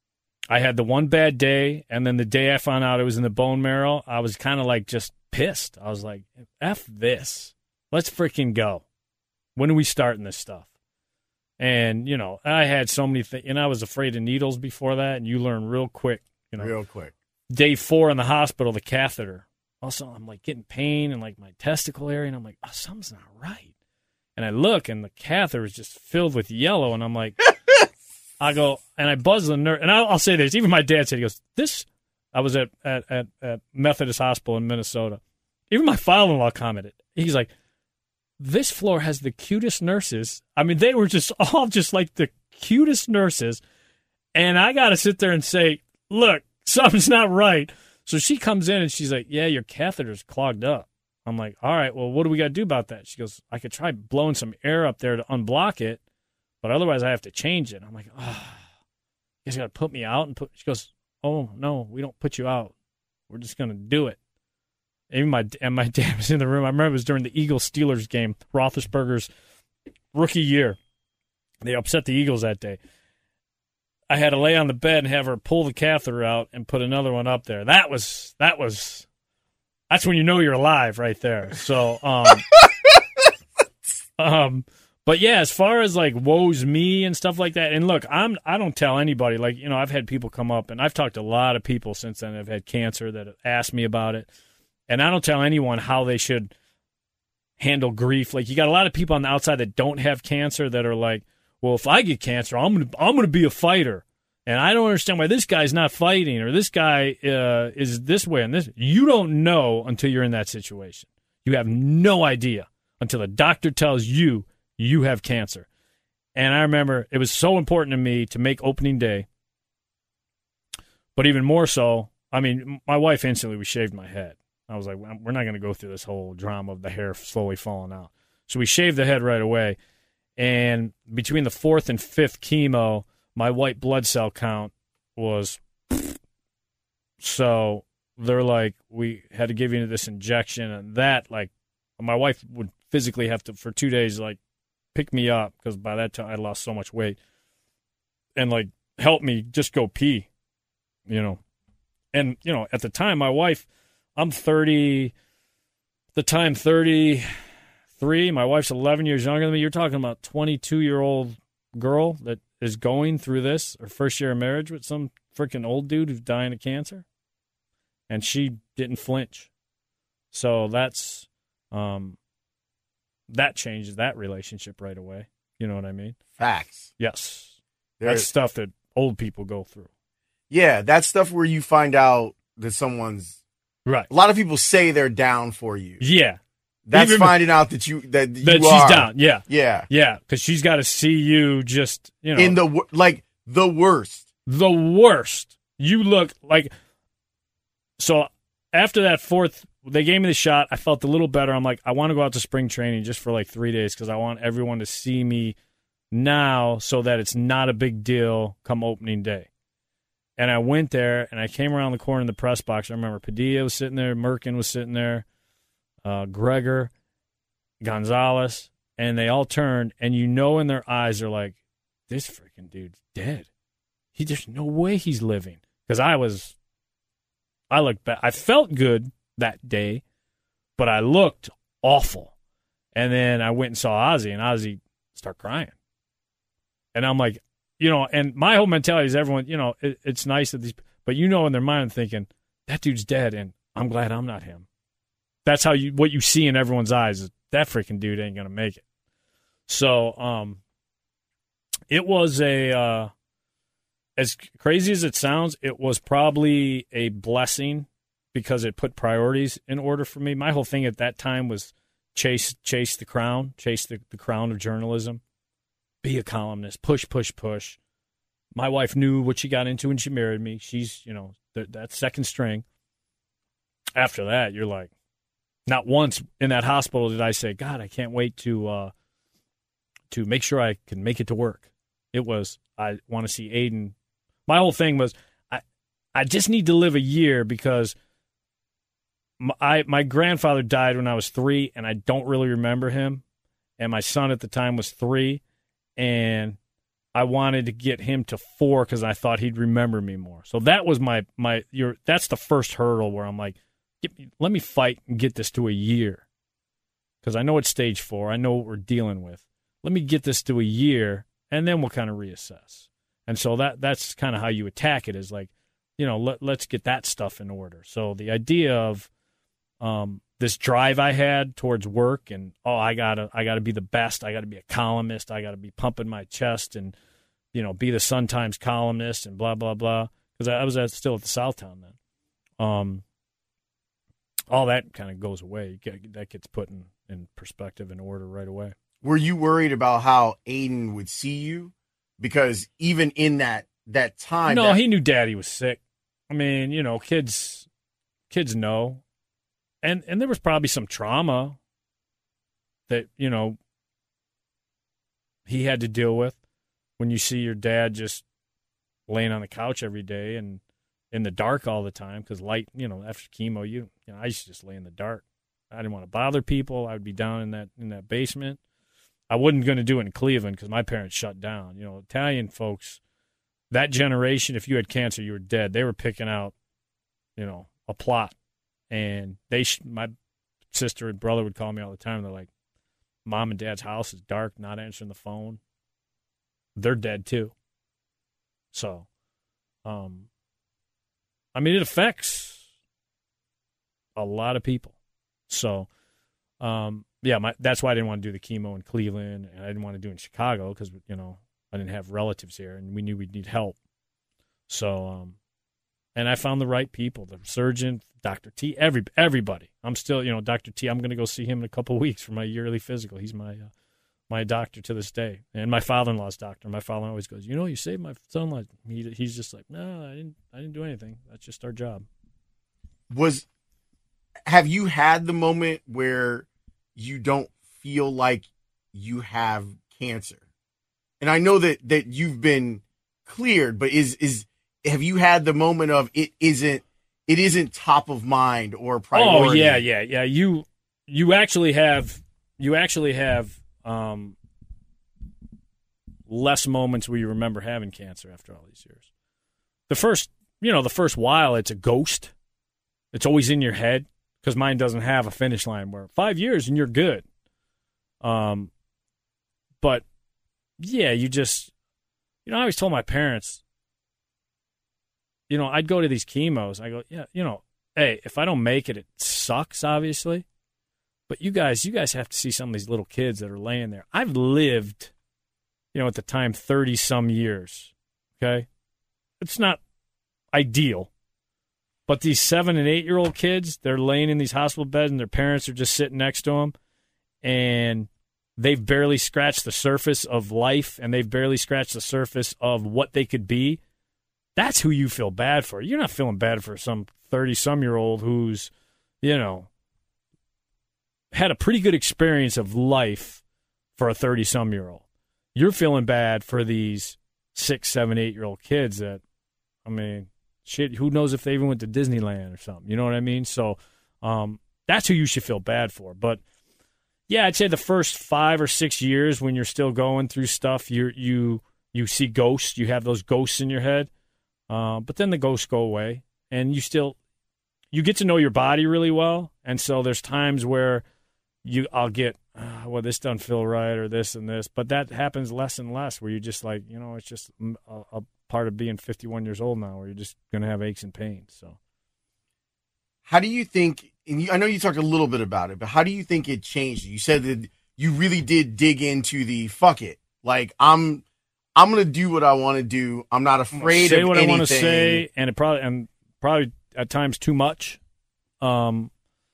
I had the one bad day, and then the day I found out it was in the bone marrow, I was kind of like just pissed. I was like, F this. Let's freaking go. When are we starting this stuff? And, I had so many things, and I was afraid of needles before that, and you learn real quick. Real quick. Day 4 in the hospital, the catheter. Also, I'm like getting pain in like my testicle area, and I'm like, something's not right. And I look, and the catheter is just filled with yellow, and I'm like, I go, and I buzz the nurse, and I'll say this. Even my dad said, he goes, I was at Methodist Hospital in Minnesota. Even my father-in-law commented. He's like, this floor has the cutest nurses. I mean, they were just all just like the cutest nurses. And I got to sit there and say, look, something's not right. So she comes in and she's like, yeah, your catheter's clogged up. I'm like, all right, well, what do we got to do about that? She goes, I could try blowing some air up there to unblock it, but otherwise I have to change it. I'm like, you guys got to put me out? She goes, oh, no, we don't put you out. We're just going to do it. Even my dad was in the room. I remember it was during the Eagles-Steelers game, Roethlisberger's rookie year. They upset the Eagles that day. I had to lay on the bed and have her pull the catheter out and put another one up there. That's when you know you're alive right there. So, but yeah, as far as like woes me and stuff like that, and look, I don't tell anybody. Like, I've had people come up, and I've talked to a lot of people since then that have had cancer that have asked me about it. And I don't tell anyone how they should handle grief. Like, you got a lot of people on the outside that don't have cancer that are like, well, if I get cancer, I'm gonna be a fighter. And I don't understand why this guy's not fighting, or this guy is this way and this. You don't know until you're in that situation. You have no idea until the doctor tells you you have cancer. And I remember it was so important to me to make opening day. But even more so, I mean, my wife instantly, we shaved my head. I was like, we're not going to go through this whole drama of the hair slowly falling out. So we shaved the head right away. And between the 4th and 5th chemo, my white blood cell count was... So they're like, we had to give you this injection. And that, like, my wife would physically have to, for 2 days, like, pick me up, because by that time I lost so much weight. And, like, help me just go pee, And, at the time, my wife... I'm 30, at the time 33. My wife's 11 years younger than me. You're talking about a 22-year-old girl that is going through this, her first year of marriage with some freaking old dude who's dying of cancer. And she didn't flinch. So that's, that changes that relationship right away. You know what I mean? Facts. Yes. That's stuff that old people go through. Yeah, that's stuff where you find out that someone's... Right. A lot of people say they're down for you. Yeah. That's finding out that you that you she's are. down. Yeah. Yeah. Yeah. Because she's got to see you just, in the worst. The worst. You look like. So after that 4th, they gave me the shot. I felt a little better. I'm like, I want to go out to spring training just for like 3 days because I want everyone to see me now so that it's not a big deal come opening day. And I went there, and I came around the corner in the press box. I remember Padilla was sitting there, Merkin was sitting there, Gregor, Gonzalez, and they all turned, and in their eyes, they're like, this freaking dude's dead. There's no way he's living. Because I looked bad. I felt good that day, but I looked awful. And then I went and saw Ozzy, and Ozzy started crying. And I'm like, and my whole mentality is everyone, it's nice that these, but in their mind thinking, that dude's dead and I'm glad I'm not him. That's what you see in everyone's eyes is that freaking dude ain't going to make it. So, it was as crazy as it sounds, it was probably a blessing because it put priorities in order for me. My whole thing at that time was chase the crown, chase the crown of journalism. Be a columnist, push. My wife knew what she got into when she married me. She's, that second string. After that, you're like, not once in that hospital did I say, God, I can't wait to make sure I can make it to work. It was, I want to see Aiden. My whole thing was, I just need to live a year because my grandfather died when I was 3, and I don't really remember him. And my son at the time was 3. And I wanted to get him to 4 because I thought he'd remember me more. So that was that's the first hurdle where I'm like, let me fight and get this to a year. Because I know it's stage 4. I know what we're dealing with. Let me get this to a year, and then we'll kind of reassess. And so that's kind of how you attack it, is like, let's get that stuff in order. So the idea of this drive I had towards work and, I gotta be the best. I got to be a columnist. I got to be pumping my chest and, be the Sun-Times columnist and blah, blah, blah. Because I was still at the Southtown then. All that kind of goes away. That gets put in perspective and order right away. Were you worried about how Aiden would see you? Because even in that time... No, he knew Daddy was sick. I mean, kids know. And there was probably some trauma that, he had to deal with when you see your dad just laying on the couch every day and in the dark all the time because light, after chemo, I used to just lay in the dark. I didn't want to bother people. I would be down in that basement. I wasn't going to do it in Cleveland because my parents shut down. Italian folks, that generation, if you had cancer, you were dead. They were picking out, a plot. And my sister and brother would call me all the time. They're like, Mom and Dad's house is dark, not answering the phone. They're dead too. So, it affects a lot of people. So, that's why I didn't want to do the chemo in Cleveland, and I didn't want to do it in Chicago because, I didn't have relatives here, and we knew we'd need help. So, and I found the right people, the surgeon, Dr. T, everybody. I'm still, Dr. T, I'm going to go see him in a couple of weeks for my yearly physical. He's my doctor to this day. And my father-in-law's doctor. My father always goes, you saved my son-in-law. He's just like, no, I didn't do anything. That's just our job. Have you had the moment where you don't feel like you have cancer? And I know that you've been cleared, but have you had the moment of it isn't top of mind or priority? Oh yeah. You actually have less moments where you remember having cancer after all these years. The first while it's a ghost. It's always in your head because mine doesn't have a finish line where 5 years and you're good. But yeah, you just, I always told my parents, I'd go to these chemos. I go, yeah, hey, if I don't make it, it sucks, obviously. But you guys have to see some of these little kids that are laying there. I've lived, at the time, 30-some years, okay? It's not ideal. But these 7- and 8-year-old kids, they're laying in these hospital beds, and their parents are just sitting next to them, and they've barely scratched the surface of life, and they've barely scratched the surface of what they could be. That's who you feel bad for. You're not feeling bad for some 30-some-year-old who's, had a pretty good experience of life for a 30-some-year-old. You're feeling bad for these 6, 7, 8-year-old kids that, shit, who knows if they even went to Disneyland or something. You know what I mean? So that's who you should feel bad for. But, yeah, I'd say the first 5 or 6 years when you're still going through stuff, you see ghosts. You have those ghosts in your head. But then the ghosts go away, and you get to know your body really well. And so there's times where I'll get, this doesn't feel right or this and this. But that happens less and less where you're just like, it's just a part of being 51 years old now where you're just going to have aches and pains. So how do you think, and I know you talked a little bit about it, but how do you think it changed? You said that you really did dig into the fuck it. Like, I'm going to do what I want to do. I'm not afraid of anything. Say what I want to say, and probably at times too much. And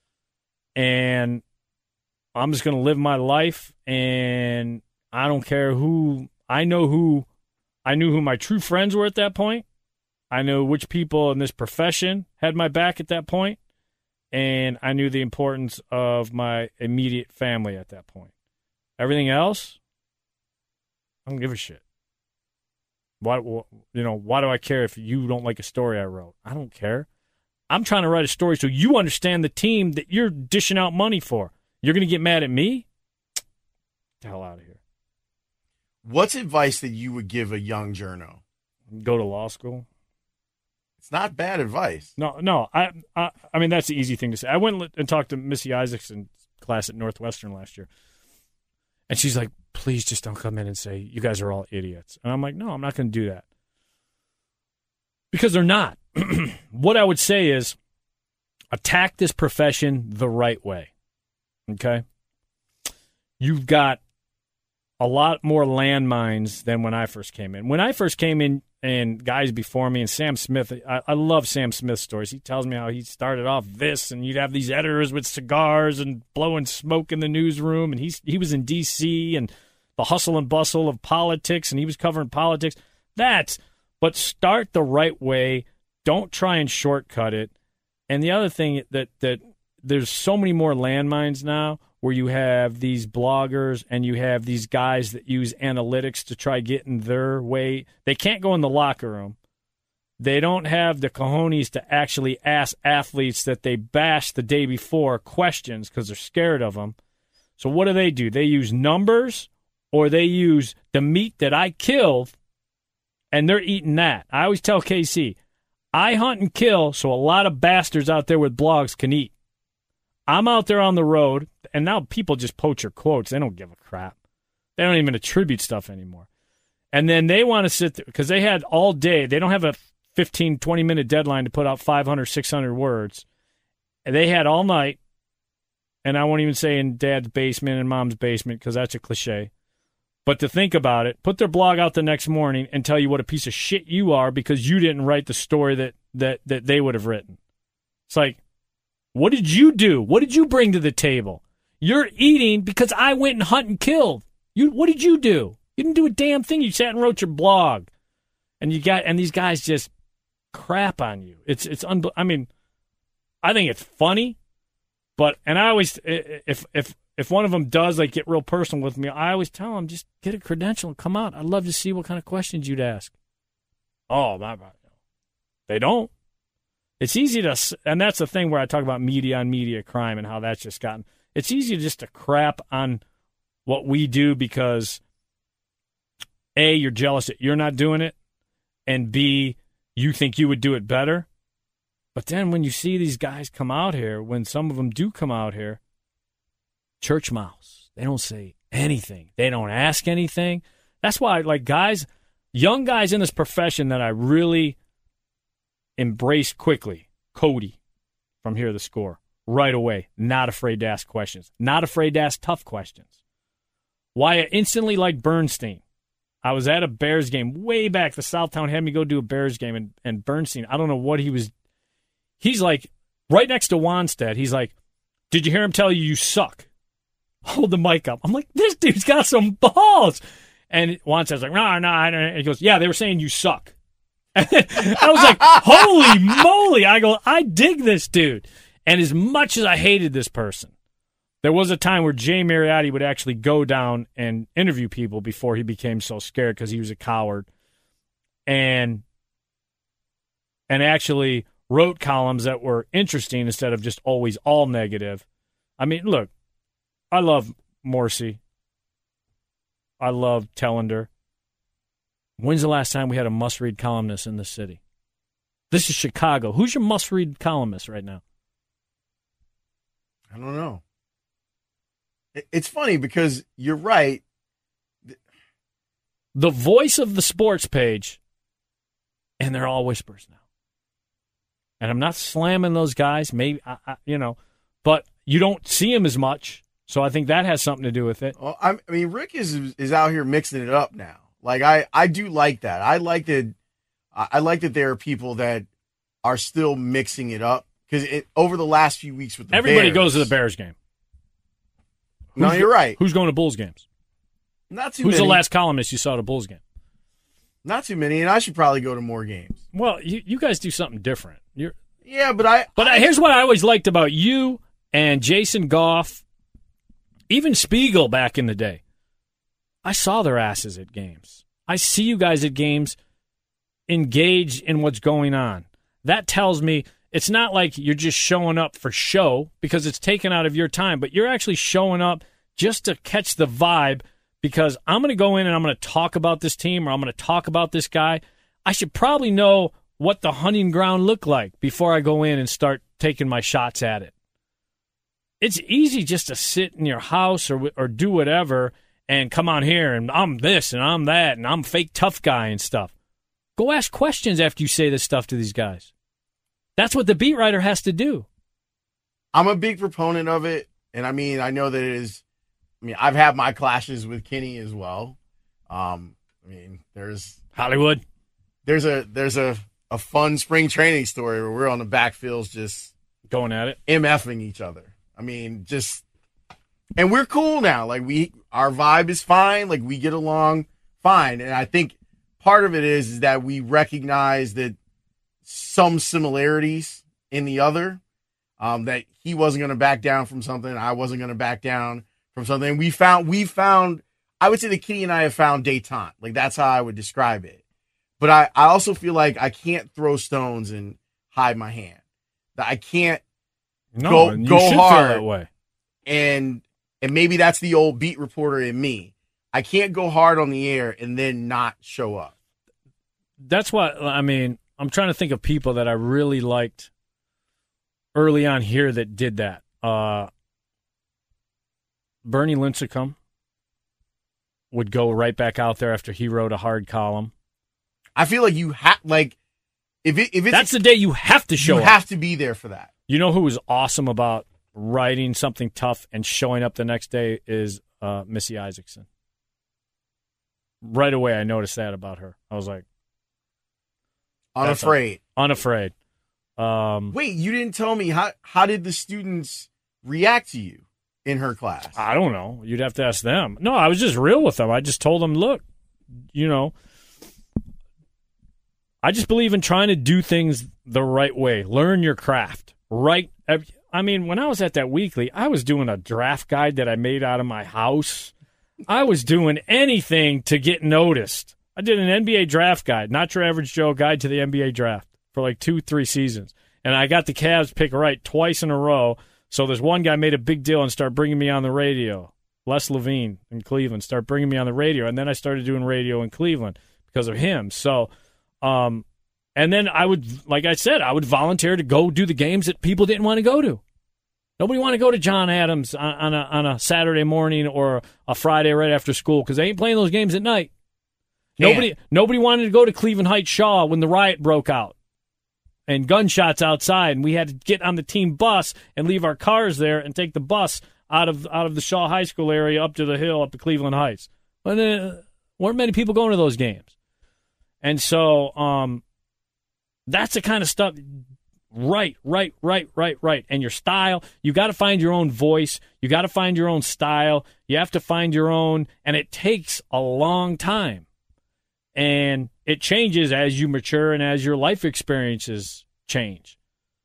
I'm just going to live my life, and I don't care who. I knew who my true friends were at that point. I knew which people in this profession had my back at that point, and I knew the importance of my immediate family at that point. Everything else, I don't give a shit. Why do I care if you don't like a story I wrote? I don't care. I'm trying to write a story so you understand the team that you're dishing out money for. You're going to get mad at me? Get the hell out of here. What's advice that you would give a young journo? Go to law school. It's not bad advice. No. I mean, that's the easy thing to say. I went and talked to Missy Isaacson's class at Northwestern last year. And she's like, please just don't come in and say, you guys are all idiots. And I'm like, no, I'm not going to do that. Because they're not. What I would say is attack this profession the right way. Okay? You've got a lot more landmines than when I first came in. When I first came in, and guys before me, and Sam Smith, I love Sam Smith's stories. He tells me how he started off this, and you'd have these editors with cigars and blowing smoke in the newsroom, and he was in D.C., and the hustle and bustle of politics, and he was covering politics. But start the right way. Don't try and shortcut it. And the other thing that there's so many more landmines now, where you have these bloggers and you have these guys that use analytics to try getting their way. They can't go in the locker room. They don't have the cojones to actually ask athletes that they bashed the day before questions because they're scared of them. So what do? They use numbers, or they use the meat that I killed, and they're eating that. I always tell KC, I hunt and kill so a lot of bastards out there with blogs can eat. I'm out there on the road, and now people just poach your quotes. They don't give a crap. They don't even attribute stuff anymore. And then they want to sit there, because they had all day. They don't have a 15, 20-minute deadline to put out 500, 600 words. And they had all night, and I won't even say in dad's basement and mom's basement because that's a cliche. But to think about it, put their blog out the next morning and tell you what a piece of shit you are because you didn't write the story that they would have written. It's like, what did you do? What did you bring to the table? You're eating because I went and hunt and killed. What did you do? You didn't do a damn thing. You sat and wrote your blog, and these guys just crap on you. I mean, I think it's funny, and I always, if one of them does like get real personal with me, I always tell them, just get a credential and come out. I'd love to see what kind of questions you'd ask. Oh, they don't. It's easy to, and that's the thing where I talk about media on media crime and how that's just gotten, it's easy just to crap on what we do because A, you're jealous that you're not doing it, and B, you think you would do it better. But then when you see these guys come out here, when some of them do come out here, church mouse, they don't say anything. They don't ask anything. That's why, like, young guys in this profession that I really embrace quickly. Cody from Here the Score. Right away. Not afraid to ask questions. Not afraid to ask tough questions. Why I instantly like Bernstein. I was at a Bears game way back. The Southtown had me go do a Bears game, and Bernstein, I don't know what he was. He's like, right next to Wanstead, he's like, did you hear him tell you suck? Hold the mic up. I'm like, this dude's got some balls. And Wanstead's like, no, I don't. And he goes, yeah, they were saying you suck. I was like, holy moly. I go, I dig this dude. And as much as I hated this person, there was a time where Jay Mariotti would actually go down and interview people before he became so scared because he was a coward. And actually wrote columns that were interesting instead of just always all negative. I mean, look, I love Morrissey. I love Tellender. When's the last time we had a must-read columnist in the city? This is Chicago. Who's your must-read columnist right now? I don't know. It's funny because you're right. The voice of the sports page, and they're all whispers now. And I'm not slamming those guys, maybe, but you don't see them as much, so I think that has something to do with it. Well, I mean, Rick is out here mixing it up now. Like I do like that. I like that there are people that are still mixing it up because over the last few weeks with the everybody Bears, goes to the Bears game. No, you're right. Who's going to Bulls games? Not too Who's many. the last columnist you saw at a Bulls game? Not too many, and I should probably go to more games. Well, you guys do something different. Here's what I always liked about you and Jason Goff, even Spiegel back in the day. I saw their asses at games. I see you guys at games engaged in what's going on. That tells me it's not like you're just showing up for show because it's taken out of your time, but you're actually showing up just to catch the vibe because I'm going to go in and I'm going to talk about this team or I'm going to talk about this guy. I should probably know what the hunting ground looked like before I go in and start taking my shots at it. It's easy just to sit in your house or do whatever and come on here and I'm this and I'm that and I'm a fake tough guy and stuff. Go ask questions after you say this stuff to these guys. That's what the beat writer has to do. I'm a big proponent of it, and I know that it is. I've had my clashes with Kenny as well. There's Hollywood. There's a fun spring training story where we're on the backfields just going at it, MFing each other. And we're cool now. Like our vibe is fine. Like we get along fine. And I think part of it is that we recognize that some similarities in the other, that he wasn't going to back down from something. I wasn't going to back down from something. We found, I would say that Kenny and I have found détente. Like that's how I would describe it. But I also feel like I can't throw stones and hide my hand. That I can't go hard feel that way. And maybe that's the old beat reporter in me. I can't go hard on the air and then not show up. That's what I'm trying to think of people that I really liked early on here that did that. Bernie Lincecum would go right back out there after he wrote a hard column. I feel like you have, if it's that's the day you have to show up. You have to be there for that. You know who was awesome about writing something tough and showing up the next day is Missy Isaacson. Right away, I noticed that about her. I was like, unafraid. Wait, you didn't tell me how did the students react to you in her class? I don't know. You'd have to ask them. No, I was just real with them. I just told them, look, I just believe in trying to do things the right way. Learn your craft. Right. When I was at that weekly, I was doing a draft guide that I made out of my house. I was doing anything to get noticed. I did an NBA draft guide, not your average Joe guide to the NBA draft for like 2-3 seasons. And I got the Cavs pick right twice in a row. So this one guy made a big deal and started bringing me on the radio. Les Levine in Cleveland started bringing me on the radio. And then I started doing radio in Cleveland because of him. So, and then I would, like I said, I would volunteer to go do the games that people didn't want to go to. Nobody wanted to go to John Adams on a Saturday morning or a Friday right after school because they ain't playing those games at night. Yeah. Nobody wanted to go to Cleveland Heights Shaw when the riot broke out and gunshots outside, and we had to get on the team bus and leave our cars there and take the bus out of the Shaw High School area up to the hill up to Cleveland Heights. But weren't many people going to those games, and so that's the kind of stuff. Right. And your style, you got to find your own voice. You got to find your own style. You have to find your own, and it takes a long time. And it changes as you mature and as your life experiences change.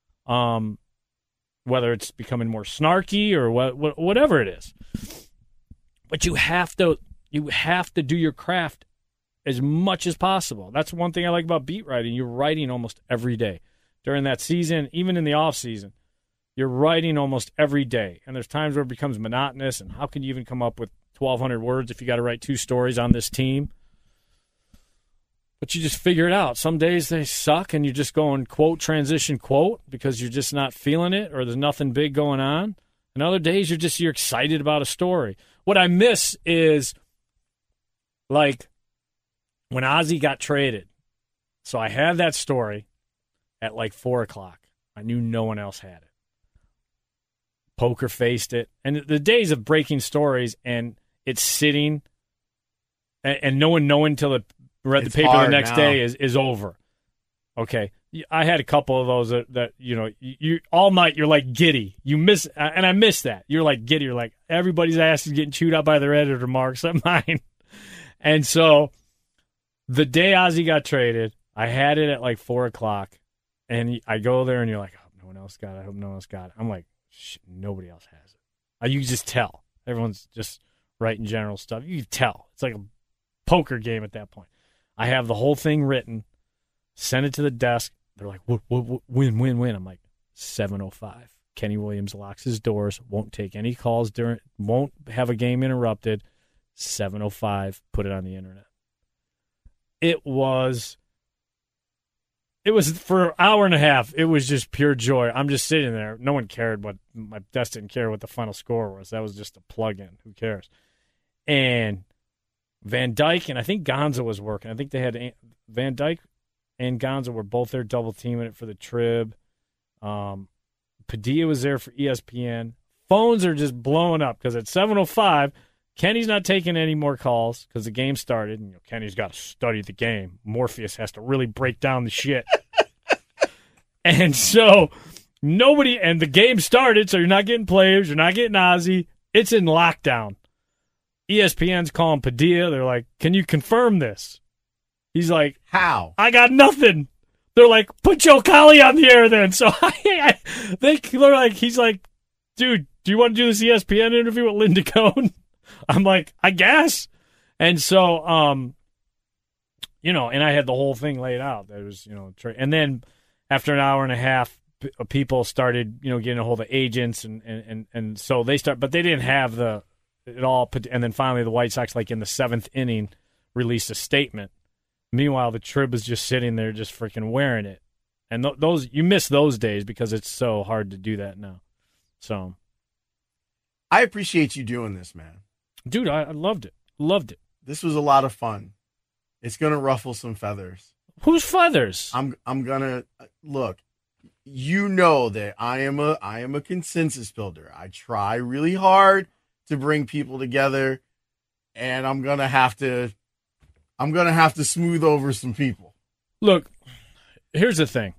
Whether it's becoming more snarky or whatever it is. But you have to do your craft as much as possible. That's one thing I like about beat writing. You're writing almost every day. During that season, even in the off season, you're writing almost every day. And there's times where it becomes monotonous. And how can you even come up with 1,200 words if you got to write 2 stories on this team? But you just figure it out. Some days they suck and you're just going quote, transition, quote, because you're just not feeling it or there's nothing big going on. And other days you're excited about a story. What I miss is, like, when Ozzie got traded. So I had that story at like 4 o'clock. I knew no one else had it. Poker faced it. And the days of breaking stories and it's sitting and no one knowing until it read the paper the next day is over. Okay. I had a couple of those that you all night you're like giddy. You miss, and I miss that. You're like giddy. You're like, everybody's ass is getting chewed up by their editor, Mark, except mine. And so the day Ozzie got traded, I had it at like 4 o'clock. And I go there, and you're like, I hope no one else got it. I hope no one else got it. I'm like, shit, nobody else has it. You can just tell. Everyone's just writing general stuff. You can tell. It's like a poker game at that point. I have the whole thing written, send it to the desk. They're like, win. I'm like, 7:05. Kenny Williams locks his doors, won't take any calls won't have a game interrupted. 7:05, put it on the internet. It was for an hour and a half. It was just pure joy. I'm just sitting there. No one cared my desk didn't care what the final score was. That was just a plug-in. Who cares? And Van Dyke and I think Gonzo was working. I think they had Van Dyke and Gonzo were both there double teaming it for the Trib. Padilla was there for ESPN. Phones are just blowing up because at 7:05, Kenny's not taking any more calls because the game started. And, Kenny's got to study the game. Morpheus has to really break down the shit. And so nobody, and the game started, so you're not getting players, you're not getting Ozzie. It's in lockdown. ESPN's calling Padilla. They're like, can you confirm this? He's like, how? I got nothing. They're like, put Joe Collie on the air then. So they're like, he's like, dude, do you want to do this ESPN interview with Linda Cohn? I'm like, I guess. And so, and I had the whole thing laid out. There was, and then after an hour and a half, people started, getting a hold of agents, and so they but they didn't have it all. And then finally, the White Sox, like in the 7th inning, released a statement. Meanwhile, the Trib was just sitting there, just freaking wearing it. And those you miss those days because it's so hard to do that now. So, I appreciate you doing this, man. Dude, I loved it. Loved it. This was a lot of fun. It's gonna ruffle some feathers. Whose feathers? I'm gonna look. You know that I am a consensus builder. I try really hard to bring people together, and I'm gonna have to smooth over some people. Look, here's the thing.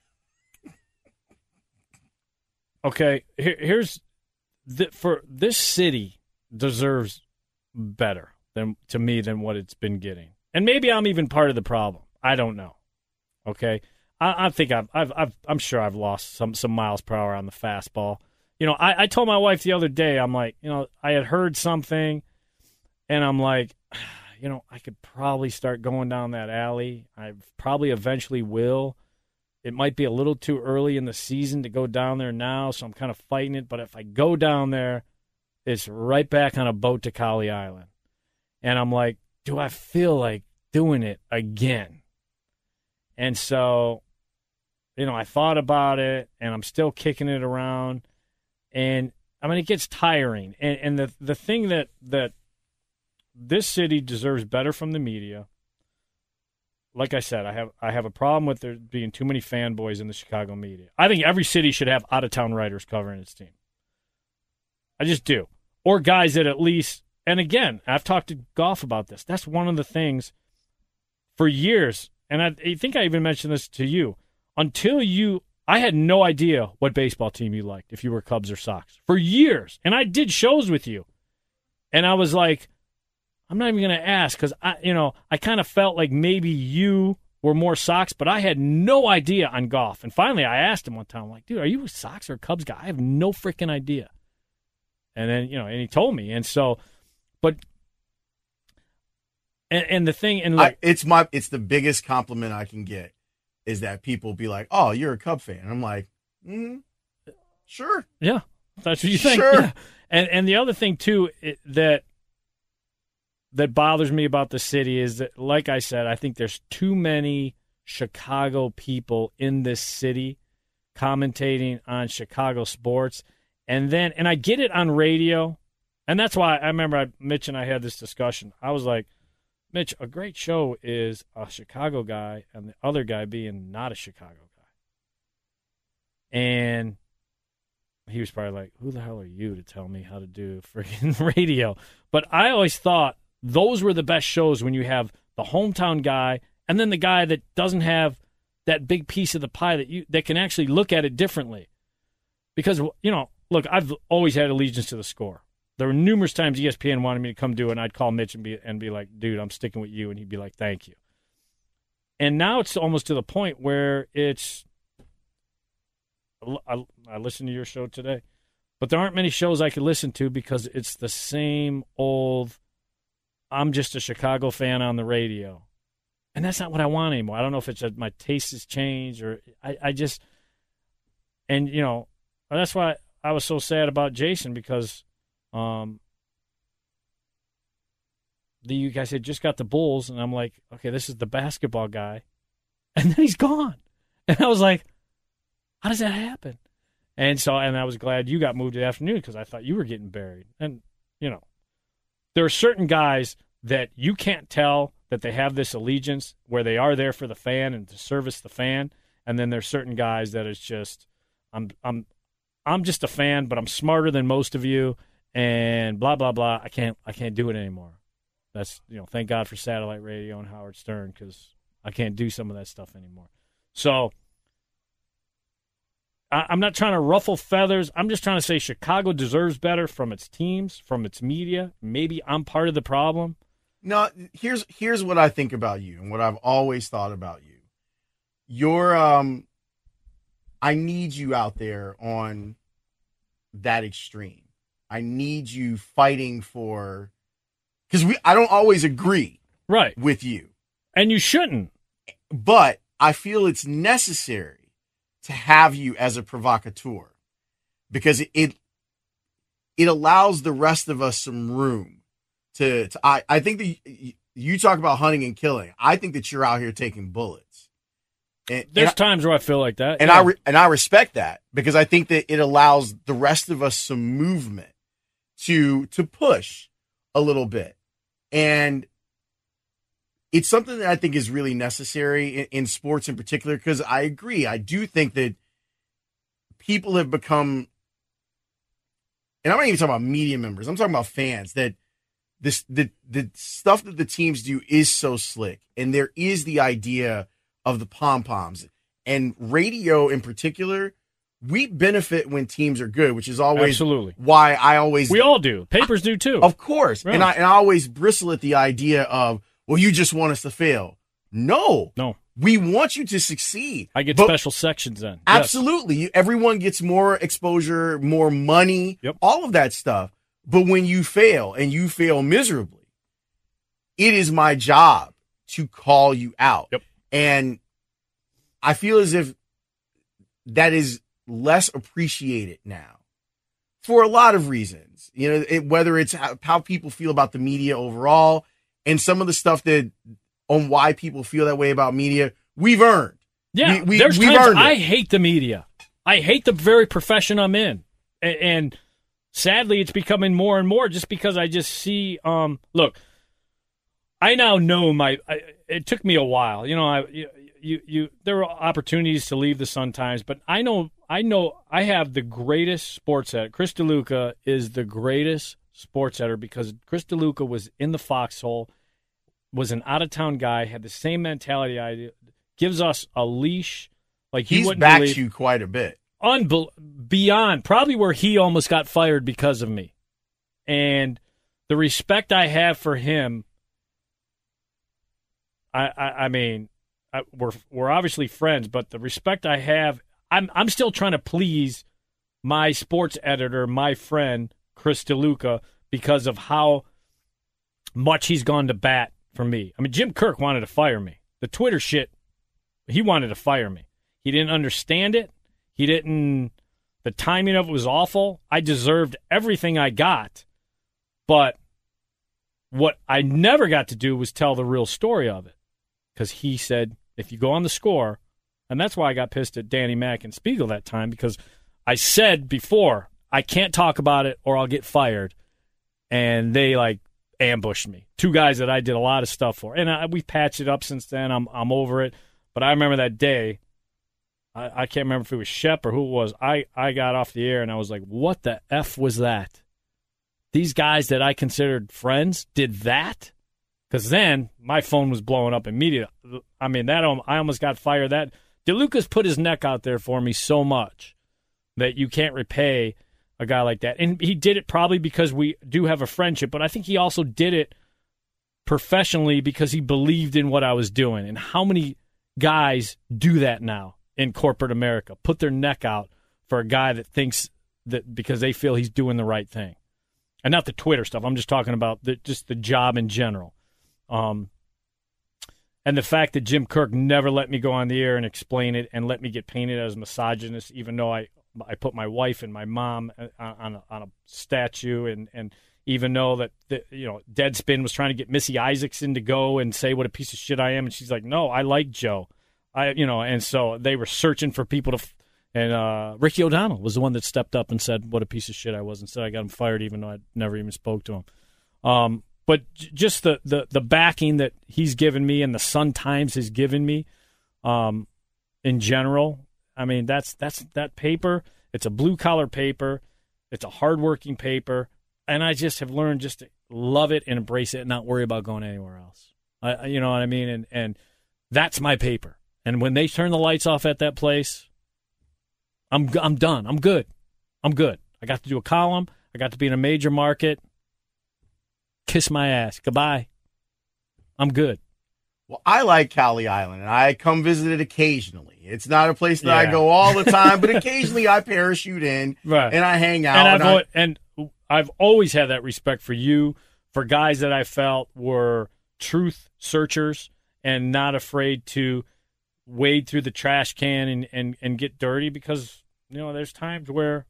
Okay, here's for this city deserves better than what it's been getting, and maybe I'm even part of the problem. I don't know. Okay, I think I'm sure I've lost some miles per hour on the fastball. I told my wife the other day, I'm like, I had heard something, and I'm like, I could probably start going down that alley. I probably eventually will. It might be a little too early in the season to go down there now, so I'm kind of fighting it. But if I go down there, it's right back on a boat to Collie Island. And I'm like, do I feel like doing it again? And so, I thought about it, and I'm still kicking it around. And, it gets tiring. And the thing that this city deserves better from the media. Like I said, I have a problem with there being too many fanboys in the Chicago media. I think every city should have out-of-town writers covering its team. I just do. Or guys that at least, and again, I've talked to Goff about this. That's one of the things for years, and I think I even mentioned this to you, I had no idea what baseball team you liked, if you were Cubs or Sox, for years. And I did shows with you. And I was like, I'm not even going to ask because I kind of felt like maybe you were more Sox, but I had no idea on Goff. And finally, I asked him one time, I'm like, dude, are you a Sox or a Cubs guy? I have no freaking idea. And then and he told me, and so, but, and the thing, and like, it's the biggest compliment I can get is that people be like, oh, you're a Cub fan. And I'm like, sure, yeah, that's what you think, sure. Yeah. And the other thing too that bothers me about the city is that, like I said, I think there's too many Chicago people in this city commentating on Chicago sports. And I get it on radio. And that's why I remember Mitch and I had this discussion. I was like, Mitch, a great show is a Chicago guy and the other guy being not a Chicago guy. And he was probably like, who the hell are you to tell me how to do freaking radio? But I always thought those were the best shows when you have the hometown guy and then the guy that doesn't have that big piece of the pie that can actually look at it differently. Because, look, I've always had allegiance to the score. There were numerous times ESPN wanted me to come do it, and I'd call Mitch and be like, dude, I'm sticking with you. And he'd be like, thank you. And now it's almost to the point where I listened to your show today, but there aren't many shows I could listen to because it's the same old, I'm just a Chicago fan on the radio. And that's not what I want anymore. I don't know if it's my taste has changed or I just, and, that's why I was so sad about Jason because, you guys had just got the Bulls, and I'm like, okay, this is the basketball guy. And then he's gone. And I was like, how does that happen? And I was glad you got moved to the afternoon because I thought you were getting buried. And, there are certain guys that you can't tell that they have this allegiance where they are there for the fan and to service the fan. And then there's certain guys that it's just, I'm just a fan, but I'm smarter than most of you and blah, blah, blah. I can't do it anymore. That's, thank God for satellite radio and Howard Stern because I can't do some of that stuff anymore. So I'm not trying to ruffle feathers. I'm just trying to say Chicago deserves better from its teams, from its media. Maybe I'm part of the problem. No, here's what I think about you and what I've always thought about you. I need you out there on that extreme. I need you fighting for, because I don't always agree with you. And you shouldn't. But I feel it's necessary to have you as a provocateur because it allows the rest of us some room to I think that you talk about hunting and killing. I think that you're out here taking bullets. There's times where I feel like that. And I respect that because I think that it allows the rest of us some movement to push a little bit. And it's something that I think is really necessary in sports in particular, because I agree. I do think that people have become, and I'm not even talking about media members, I'm talking about fans, that the stuff that the teams do is so slick. And there is the idea of the pom-poms. And radio in particular, we benefit when teams are good, which is always absolutely why I always... We all do. Papers do too. Of course. Really? And I always bristle at the idea of, well, you just want us to fail. No. We want you to succeed. I get special sections then. Absolutely. Yes. Everyone gets more exposure, more money, all of that stuff. But when you fail and you fail miserably, it is my job to call you out. Yep. And I feel as if that is less appreciated now for a lot of reasons. Whether it's how people feel about the media overall, and some of the stuff on why people feel that way about media, we've earned. Yeah, we've times earned it. I hate the media. I hate the very profession I'm in. And sadly, it's becoming more and more just because I just see, look, I now know it took me a while. There were opportunities to leave the Sun-Times, but I know I have the greatest sports editor. Chris DeLuca is the greatest sports editor because Chris DeLuca was in the foxhole, was an out-of-town guy, had the same mentality gives us a leash. Like he's backed you quite a bit. Beyond, probably where he almost got fired because of me. And the respect I have for him, I mean, we're obviously friends, but the respect I have, I'm still trying to please my sports editor, my friend, Chris DeLuca, because of how much he's gone to bat for me. I mean, Jim Kirk wanted to fire me. The Twitter shit, he wanted to fire me. He didn't understand it. The timing of it was awful. I deserved everything I got. But what I never got to do was tell the real story of it. Because he said, if you go on the Score, and that's why I got pissed at Danny Mack and Spiegel that time, because I said before, I can't talk about it or I'll get fired. And they ambushed me. Two guys that I did a lot of stuff for. And we patched it up since then. I'm over it. But I remember that day, I can't remember if it was Shep or who it was. I got off the air and I was like, what the F was that? These guys that I considered friends did that? Because then my phone was blowing up immediately. I mean, I almost got fired. That DeLuca's put his neck out there for me so much that you can't repay a guy like that. And he did it probably because we do have a friendship, but I think he also did it professionally because he believed in what I was doing. And how many guys do that now in corporate America? Put their neck out for a guy that thinks that because they feel he's doing the right thing. And not the Twitter stuff. I'm just talking about just the job in general. And the fact that Jim Kirk never let me go on the air and explain it and let me get painted as misogynist, even though I put my wife and my mom on a statue, and even though that Deadspin was trying to get Missy Isaacson to go and say what a piece of shit I am, and she's like, no, I like Joe, and so they were searching for people to, and Ricky O'Donnell was the one that stepped up and said what a piece of shit I was. Instead, I got him fired, even though I never even spoke to him. But just the backing that he's given me and the Sun Times has given me, in general, I mean, that's that paper. It's a blue collar paper. It's a hardworking paper. And I just have learned just to love it and embrace it and not worry about going anywhere else. You know what I mean? And that's my paper. And when they turn the lights off at that place, I'm done. I'm good. I got to do a column. I got to be in a major market. Kiss my ass. Goodbye. I'm good. Well, I like Cali Island, and I come visit it occasionally. It's not a place that I go all the time, but occasionally I parachute in and I hang out. And I've always had that respect for you, for guys that I felt were truth searchers and not afraid to wade through the trash can and get dirty, because, there's times where,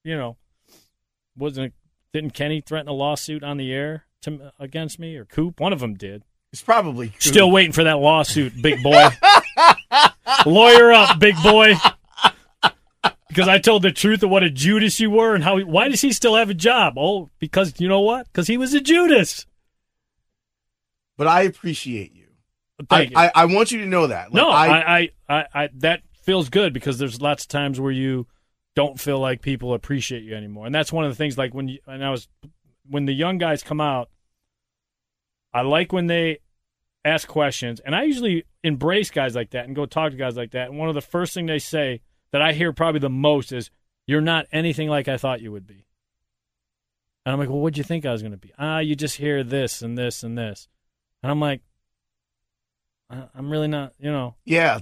didn't Kenny threaten a lawsuit on the air against me, or Coop? One of them did. It's probably Coop. Still waiting for that lawsuit, big boy. Lawyer up, big boy. Because I told the truth of what a Judas you were, and why does he still have a job? Oh, because you know what? Because he was a Judas. But I appreciate you. Thank you. I want you to know that. I that feels good, because there's lots of times where you don't feel like people appreciate you anymore, and that's one of the things. Like when the young guys come out, I like when they ask questions, and I usually embrace guys like that and go talk to guys like that. And one of the first things they say that I hear probably the most is, "You're not anything like I thought you would be." And I'm like, "Well, what'd you think I was going to be?" You just hear this and this and this, and I'm like, I'm really not, Yeah,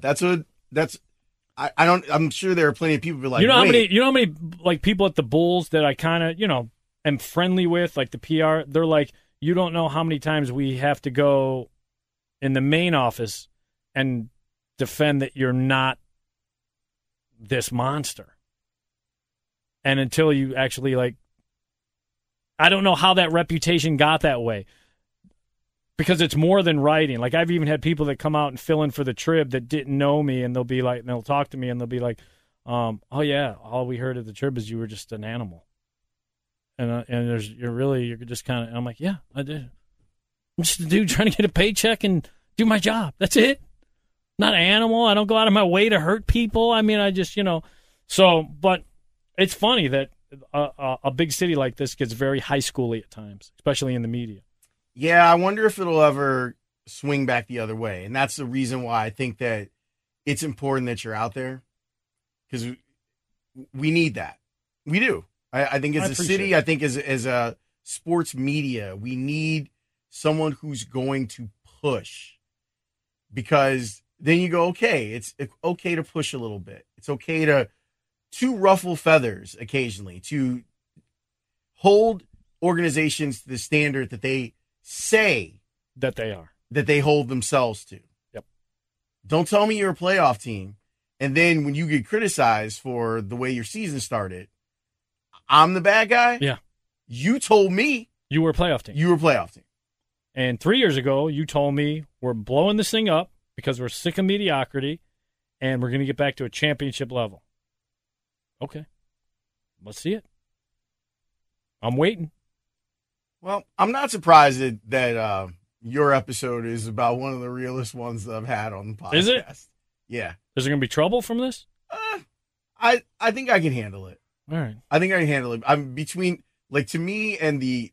I'm sure there are plenty of people who are like, how many like people at the Bulls that I kind of, am friendly with, like the PR, they're like, you don't know how many times we have to go in the main office and defend that you're not this monster. And until you actually, I don't know how that reputation got that way. Because it's more than writing. Like, I've even had people that come out and fill in for the Trib that didn't know me, and they'll be like, and they'll talk to me, and they'll be like, "Oh yeah, all we heard of the Trib is you were just an animal." And you're just kind of. I'm like, yeah, I did. I'm just a dude trying to get a paycheck and do my job. That's it. Not an animal. I don't go out of my way to hurt people. I mean, I just So, but it's funny that a big city like this gets very high schooly at times, especially in the media. Yeah, I wonder if it'll ever swing back the other way. And that's the reason why I think that it's important that you're out there, because we need that. We do. I think as a city, I think as a sports media, we need someone who's going to push, because then you go, okay, it's okay to push a little bit. It's okay to ruffle feathers occasionally, to hold organizations to the standard that they say that they are, that they hold themselves to. Yep. Don't tell me you're a playoff team, and then when you get criticized for the way your season started, I'm the bad guy. Yeah. You told me you were a playoff team. You were a playoff team. And 3 years ago, you told me we're blowing this thing up because we're sick of mediocrity, and we're going to get back to a championship level. Okay. Let's see it. I'm waiting. Well, I'm not surprised that your episode is about one of the realest ones that I've had on the podcast. Is it? Yeah. Is there going to be trouble from this? I think I can handle it. All right. I think I can handle it. I'm between, to me and the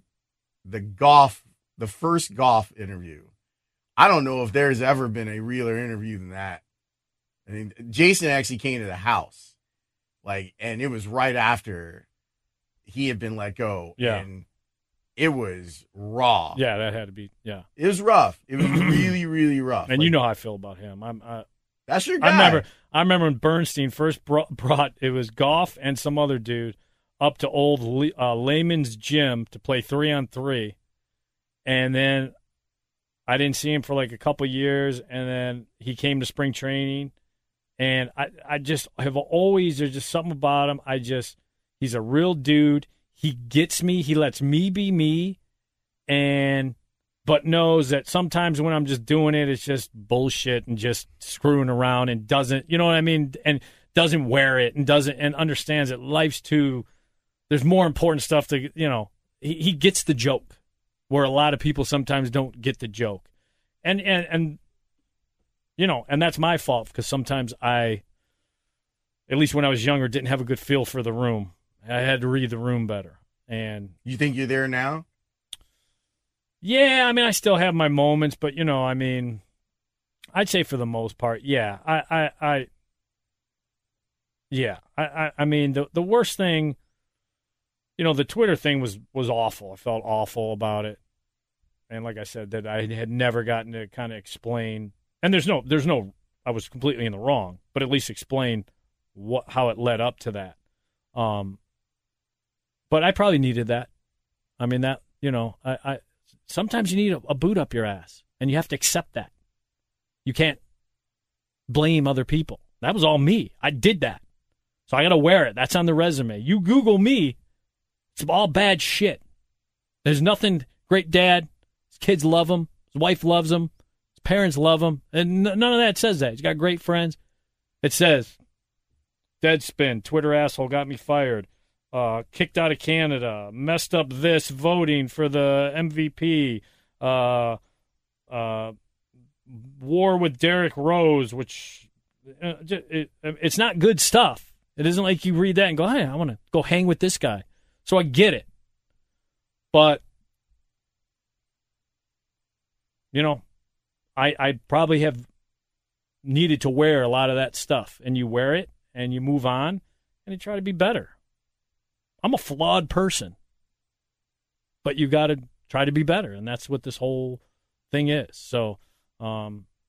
golf, the first golf interview, I don't know if there's ever been a realer interview than that. I mean, Jason actually came to the house, and it was right after he had been let go. Yeah. And it was raw. Yeah, that had to be. Yeah, it was rough. It was really, really rough. And you know how I feel about him. That's your guy. I remember when Bernstein first brought it was Goff and some other dude up to old Layman's gym to play 3-on-3, and then I didn't see him for a couple years, and then he came to spring training, and I just have always, there's just something about him. He's a real dude. he gets me. He lets me be me, but knows that sometimes when I'm just doing it, it's just bullshit and just screwing around and doesn't, you know what I mean? And doesn't wear it and understands that life's there's more important stuff to, he gets the joke where a lot of people sometimes don't get the joke. And that's my fault because sometimes at least when I was younger, didn't have a good feel for the room. I had to read the room better. And you think you're there now? Yeah, I mean, I still have my moments, but I'd say for the most part, yeah. I mean, the worst thing, the Twitter thing was awful. I felt awful about it, and like I said, that I had never gotten to kind of explain. And there's no, I was completely in the wrong, but at least explain how it led up to that. But I probably needed that. I mean, that I sometimes you need a boot up your ass, and you have to accept that. You can't blame other people. That was all me. I did that. So I got to wear it. That's on the resume. You Google me, it's all bad shit. There's nothing great dad. His kids love him. His wife loves him. His parents love him. And none of that says that. He's got great friends. It says, Deadspin, Twitter asshole got me fired. Kicked out of Canada, messed up this voting for the MVP, war with Derrick Rose, which it's not good stuff. It isn't like you read that and go, hey, I want to go hang with this guy. So I get it. But, I probably have needed to wear a lot of that stuff. And you wear it and you move on and you try to be better. I'm a flawed person, but you got to try to be better, and that's what this whole thing is. So, I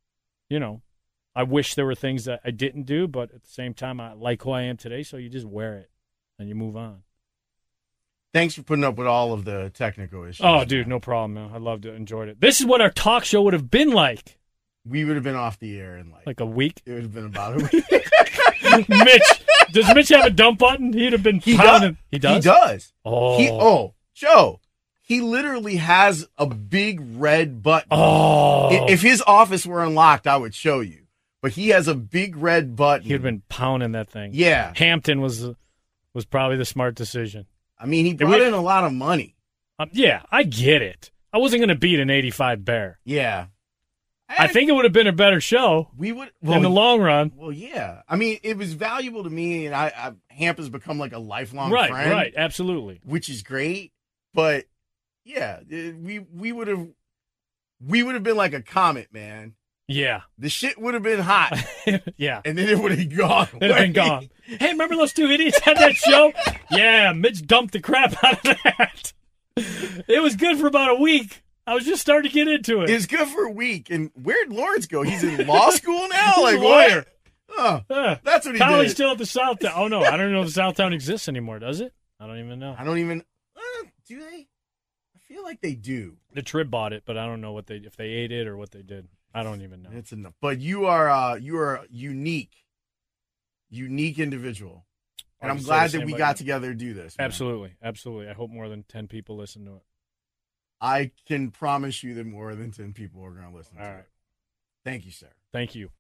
wish there were things that I didn't do, but at the same time, I like who I am today, so you just wear it, and you move on. Thanks for putting up with all of the technical issues. Oh, dude, no problem, man. I loved it, enjoyed it. This is what our talk show would have been like. We would have been off the air in like a week? It would have been about a week. Does Mitch have a dump button? He'd have been pounding. He does? He does. Oh. Joe, he literally has a big red button. Oh. If his office were unlocked, I would show you. But he has a big red button. He'd have been pounding that thing. Yeah. Hampton was probably the smart decision. I mean, he brought in a lot of money. Yeah, I get it. I wasn't going to beat an 85 Bear. Yeah. I think it would have been a better show. We would in the long run. Well, yeah. I mean, it was valuable to me, and Hamp has become like a lifelong friend. Right, absolutely. Which is great. But yeah, we would have been like a comet, man. Yeah. The shit would have been hot. Yeah. And then it would have gone. It would have been gone. Hey, remember those two idiots had that show? Yeah, Mitch dumped the crap out of that. It was good for about a week. I was just starting to get into it. It's good for a week. And where'd Lawrence go? He's in law school now? Like, lawyer. That's what he College did. Still at the Southtown. Oh, no. I don't even know if the Southtown exists anymore, does it? I don't even know. Do they? I feel like they do. The Trib bought it, but I don't know if they ate it or what they did. I don't even know. It's enough. But you are a unique individual. And I'm glad that we got together to do this. Man. Absolutely. Absolutely. I hope more than 10 people listen to it. I can promise you that more than 10 people are going to listen to it. Thank you, sir. Thank you.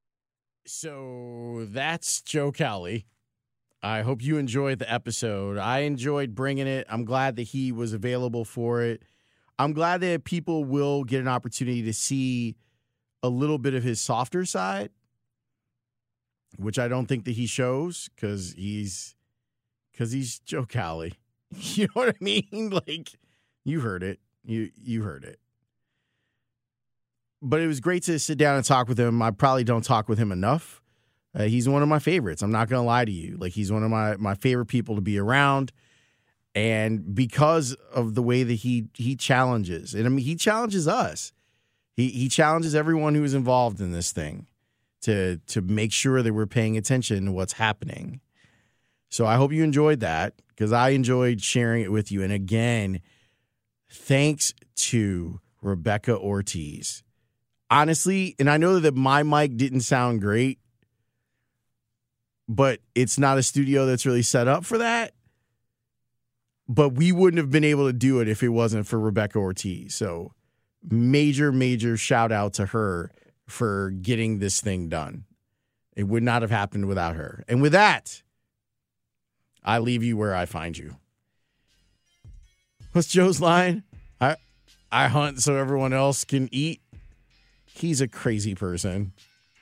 So that's Joe Cowley. I hope you enjoyed the episode. I enjoyed bringing it. I'm glad that he was available for it. I'm glad that people will get an opportunity to see a little bit of his softer side, which I don't think that he shows because he's Joe Cowley. You know what I mean? Like, you heard it. You heard it. But it was great to sit down and talk with him. I probably don't talk with him enough. He's one of my favorites. I'm not going to lie to you. Like, he's one of my favorite people to be around. And because of the way that he challenges, and I mean, he challenges us. He challenges everyone who is involved in this thing to make sure that we're paying attention to what's happening. So I hope you enjoyed that because I enjoyed sharing it with you. And again, thanks to Rebecca Ortiz. Honestly, and I know that my mic didn't sound great, but it's not a studio that's really set up for that. but we wouldn't have been able to do it if it wasn't for Rebecca Ortiz. So major shout out to her for getting this thing done. It would not have happened without her. And with that, I leave you where I find you. What's Joe's line? I hunt so everyone else can eat. He's a crazy person.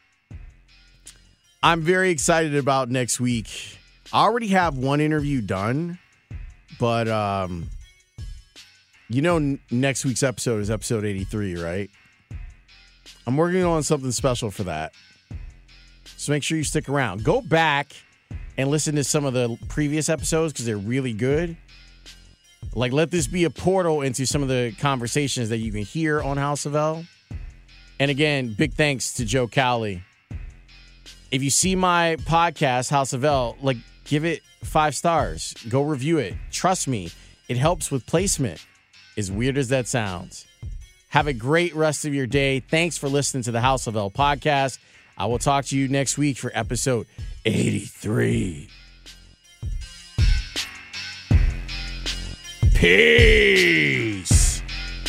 I'm very excited about next week. I already have one interview done, but next week's episode is episode 83, right? I'm working on something special for that. So make sure you stick around. Go back and listen to some of the previous episodes because they're really good. Like, let this be a portal into some of the conversations that you can hear on House of L. And again, big thanks to Joe Cowley. If you see my podcast, House of L, give it 5 stars. Go review it. Trust me, it helps with placement. As weird as that sounds. Have a great rest of your day. Thanks for listening to the House of L podcast. I will talk to you next week for episode 83. Peace.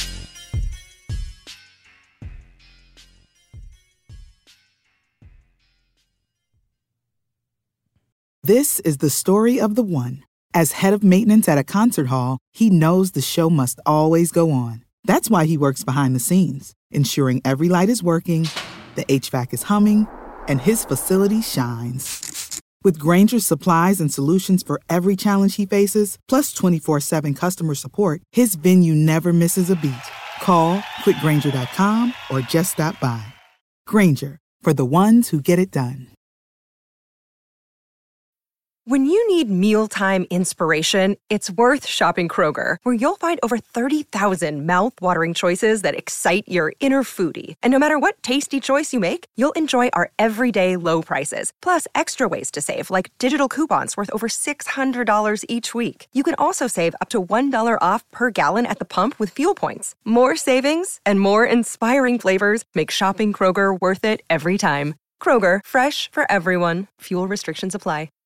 This is the story of the one. As head of maintenance at a concert hall, he knows the show must always go on. That's why he works behind the scenes, ensuring every light is working, the HVAC is humming, and his facility shines. With Grainger's supplies and solutions for every challenge he faces, plus 24/7 customer support, his venue never misses a beat. Call quickgrainger.com or just stop by. Grainger, for the ones who get it done. When you need mealtime inspiration, it's worth shopping Kroger, where you'll find over 30,000 mouth-watering choices that excite your inner foodie. And no matter what tasty choice you make, you'll enjoy our everyday low prices, plus extra ways to save, like digital coupons worth over $600 each week. You can also save up to $1 off per gallon at the pump with fuel points. More savings and more inspiring flavors make shopping Kroger worth it every time. Kroger, fresh for everyone. Fuel restrictions apply.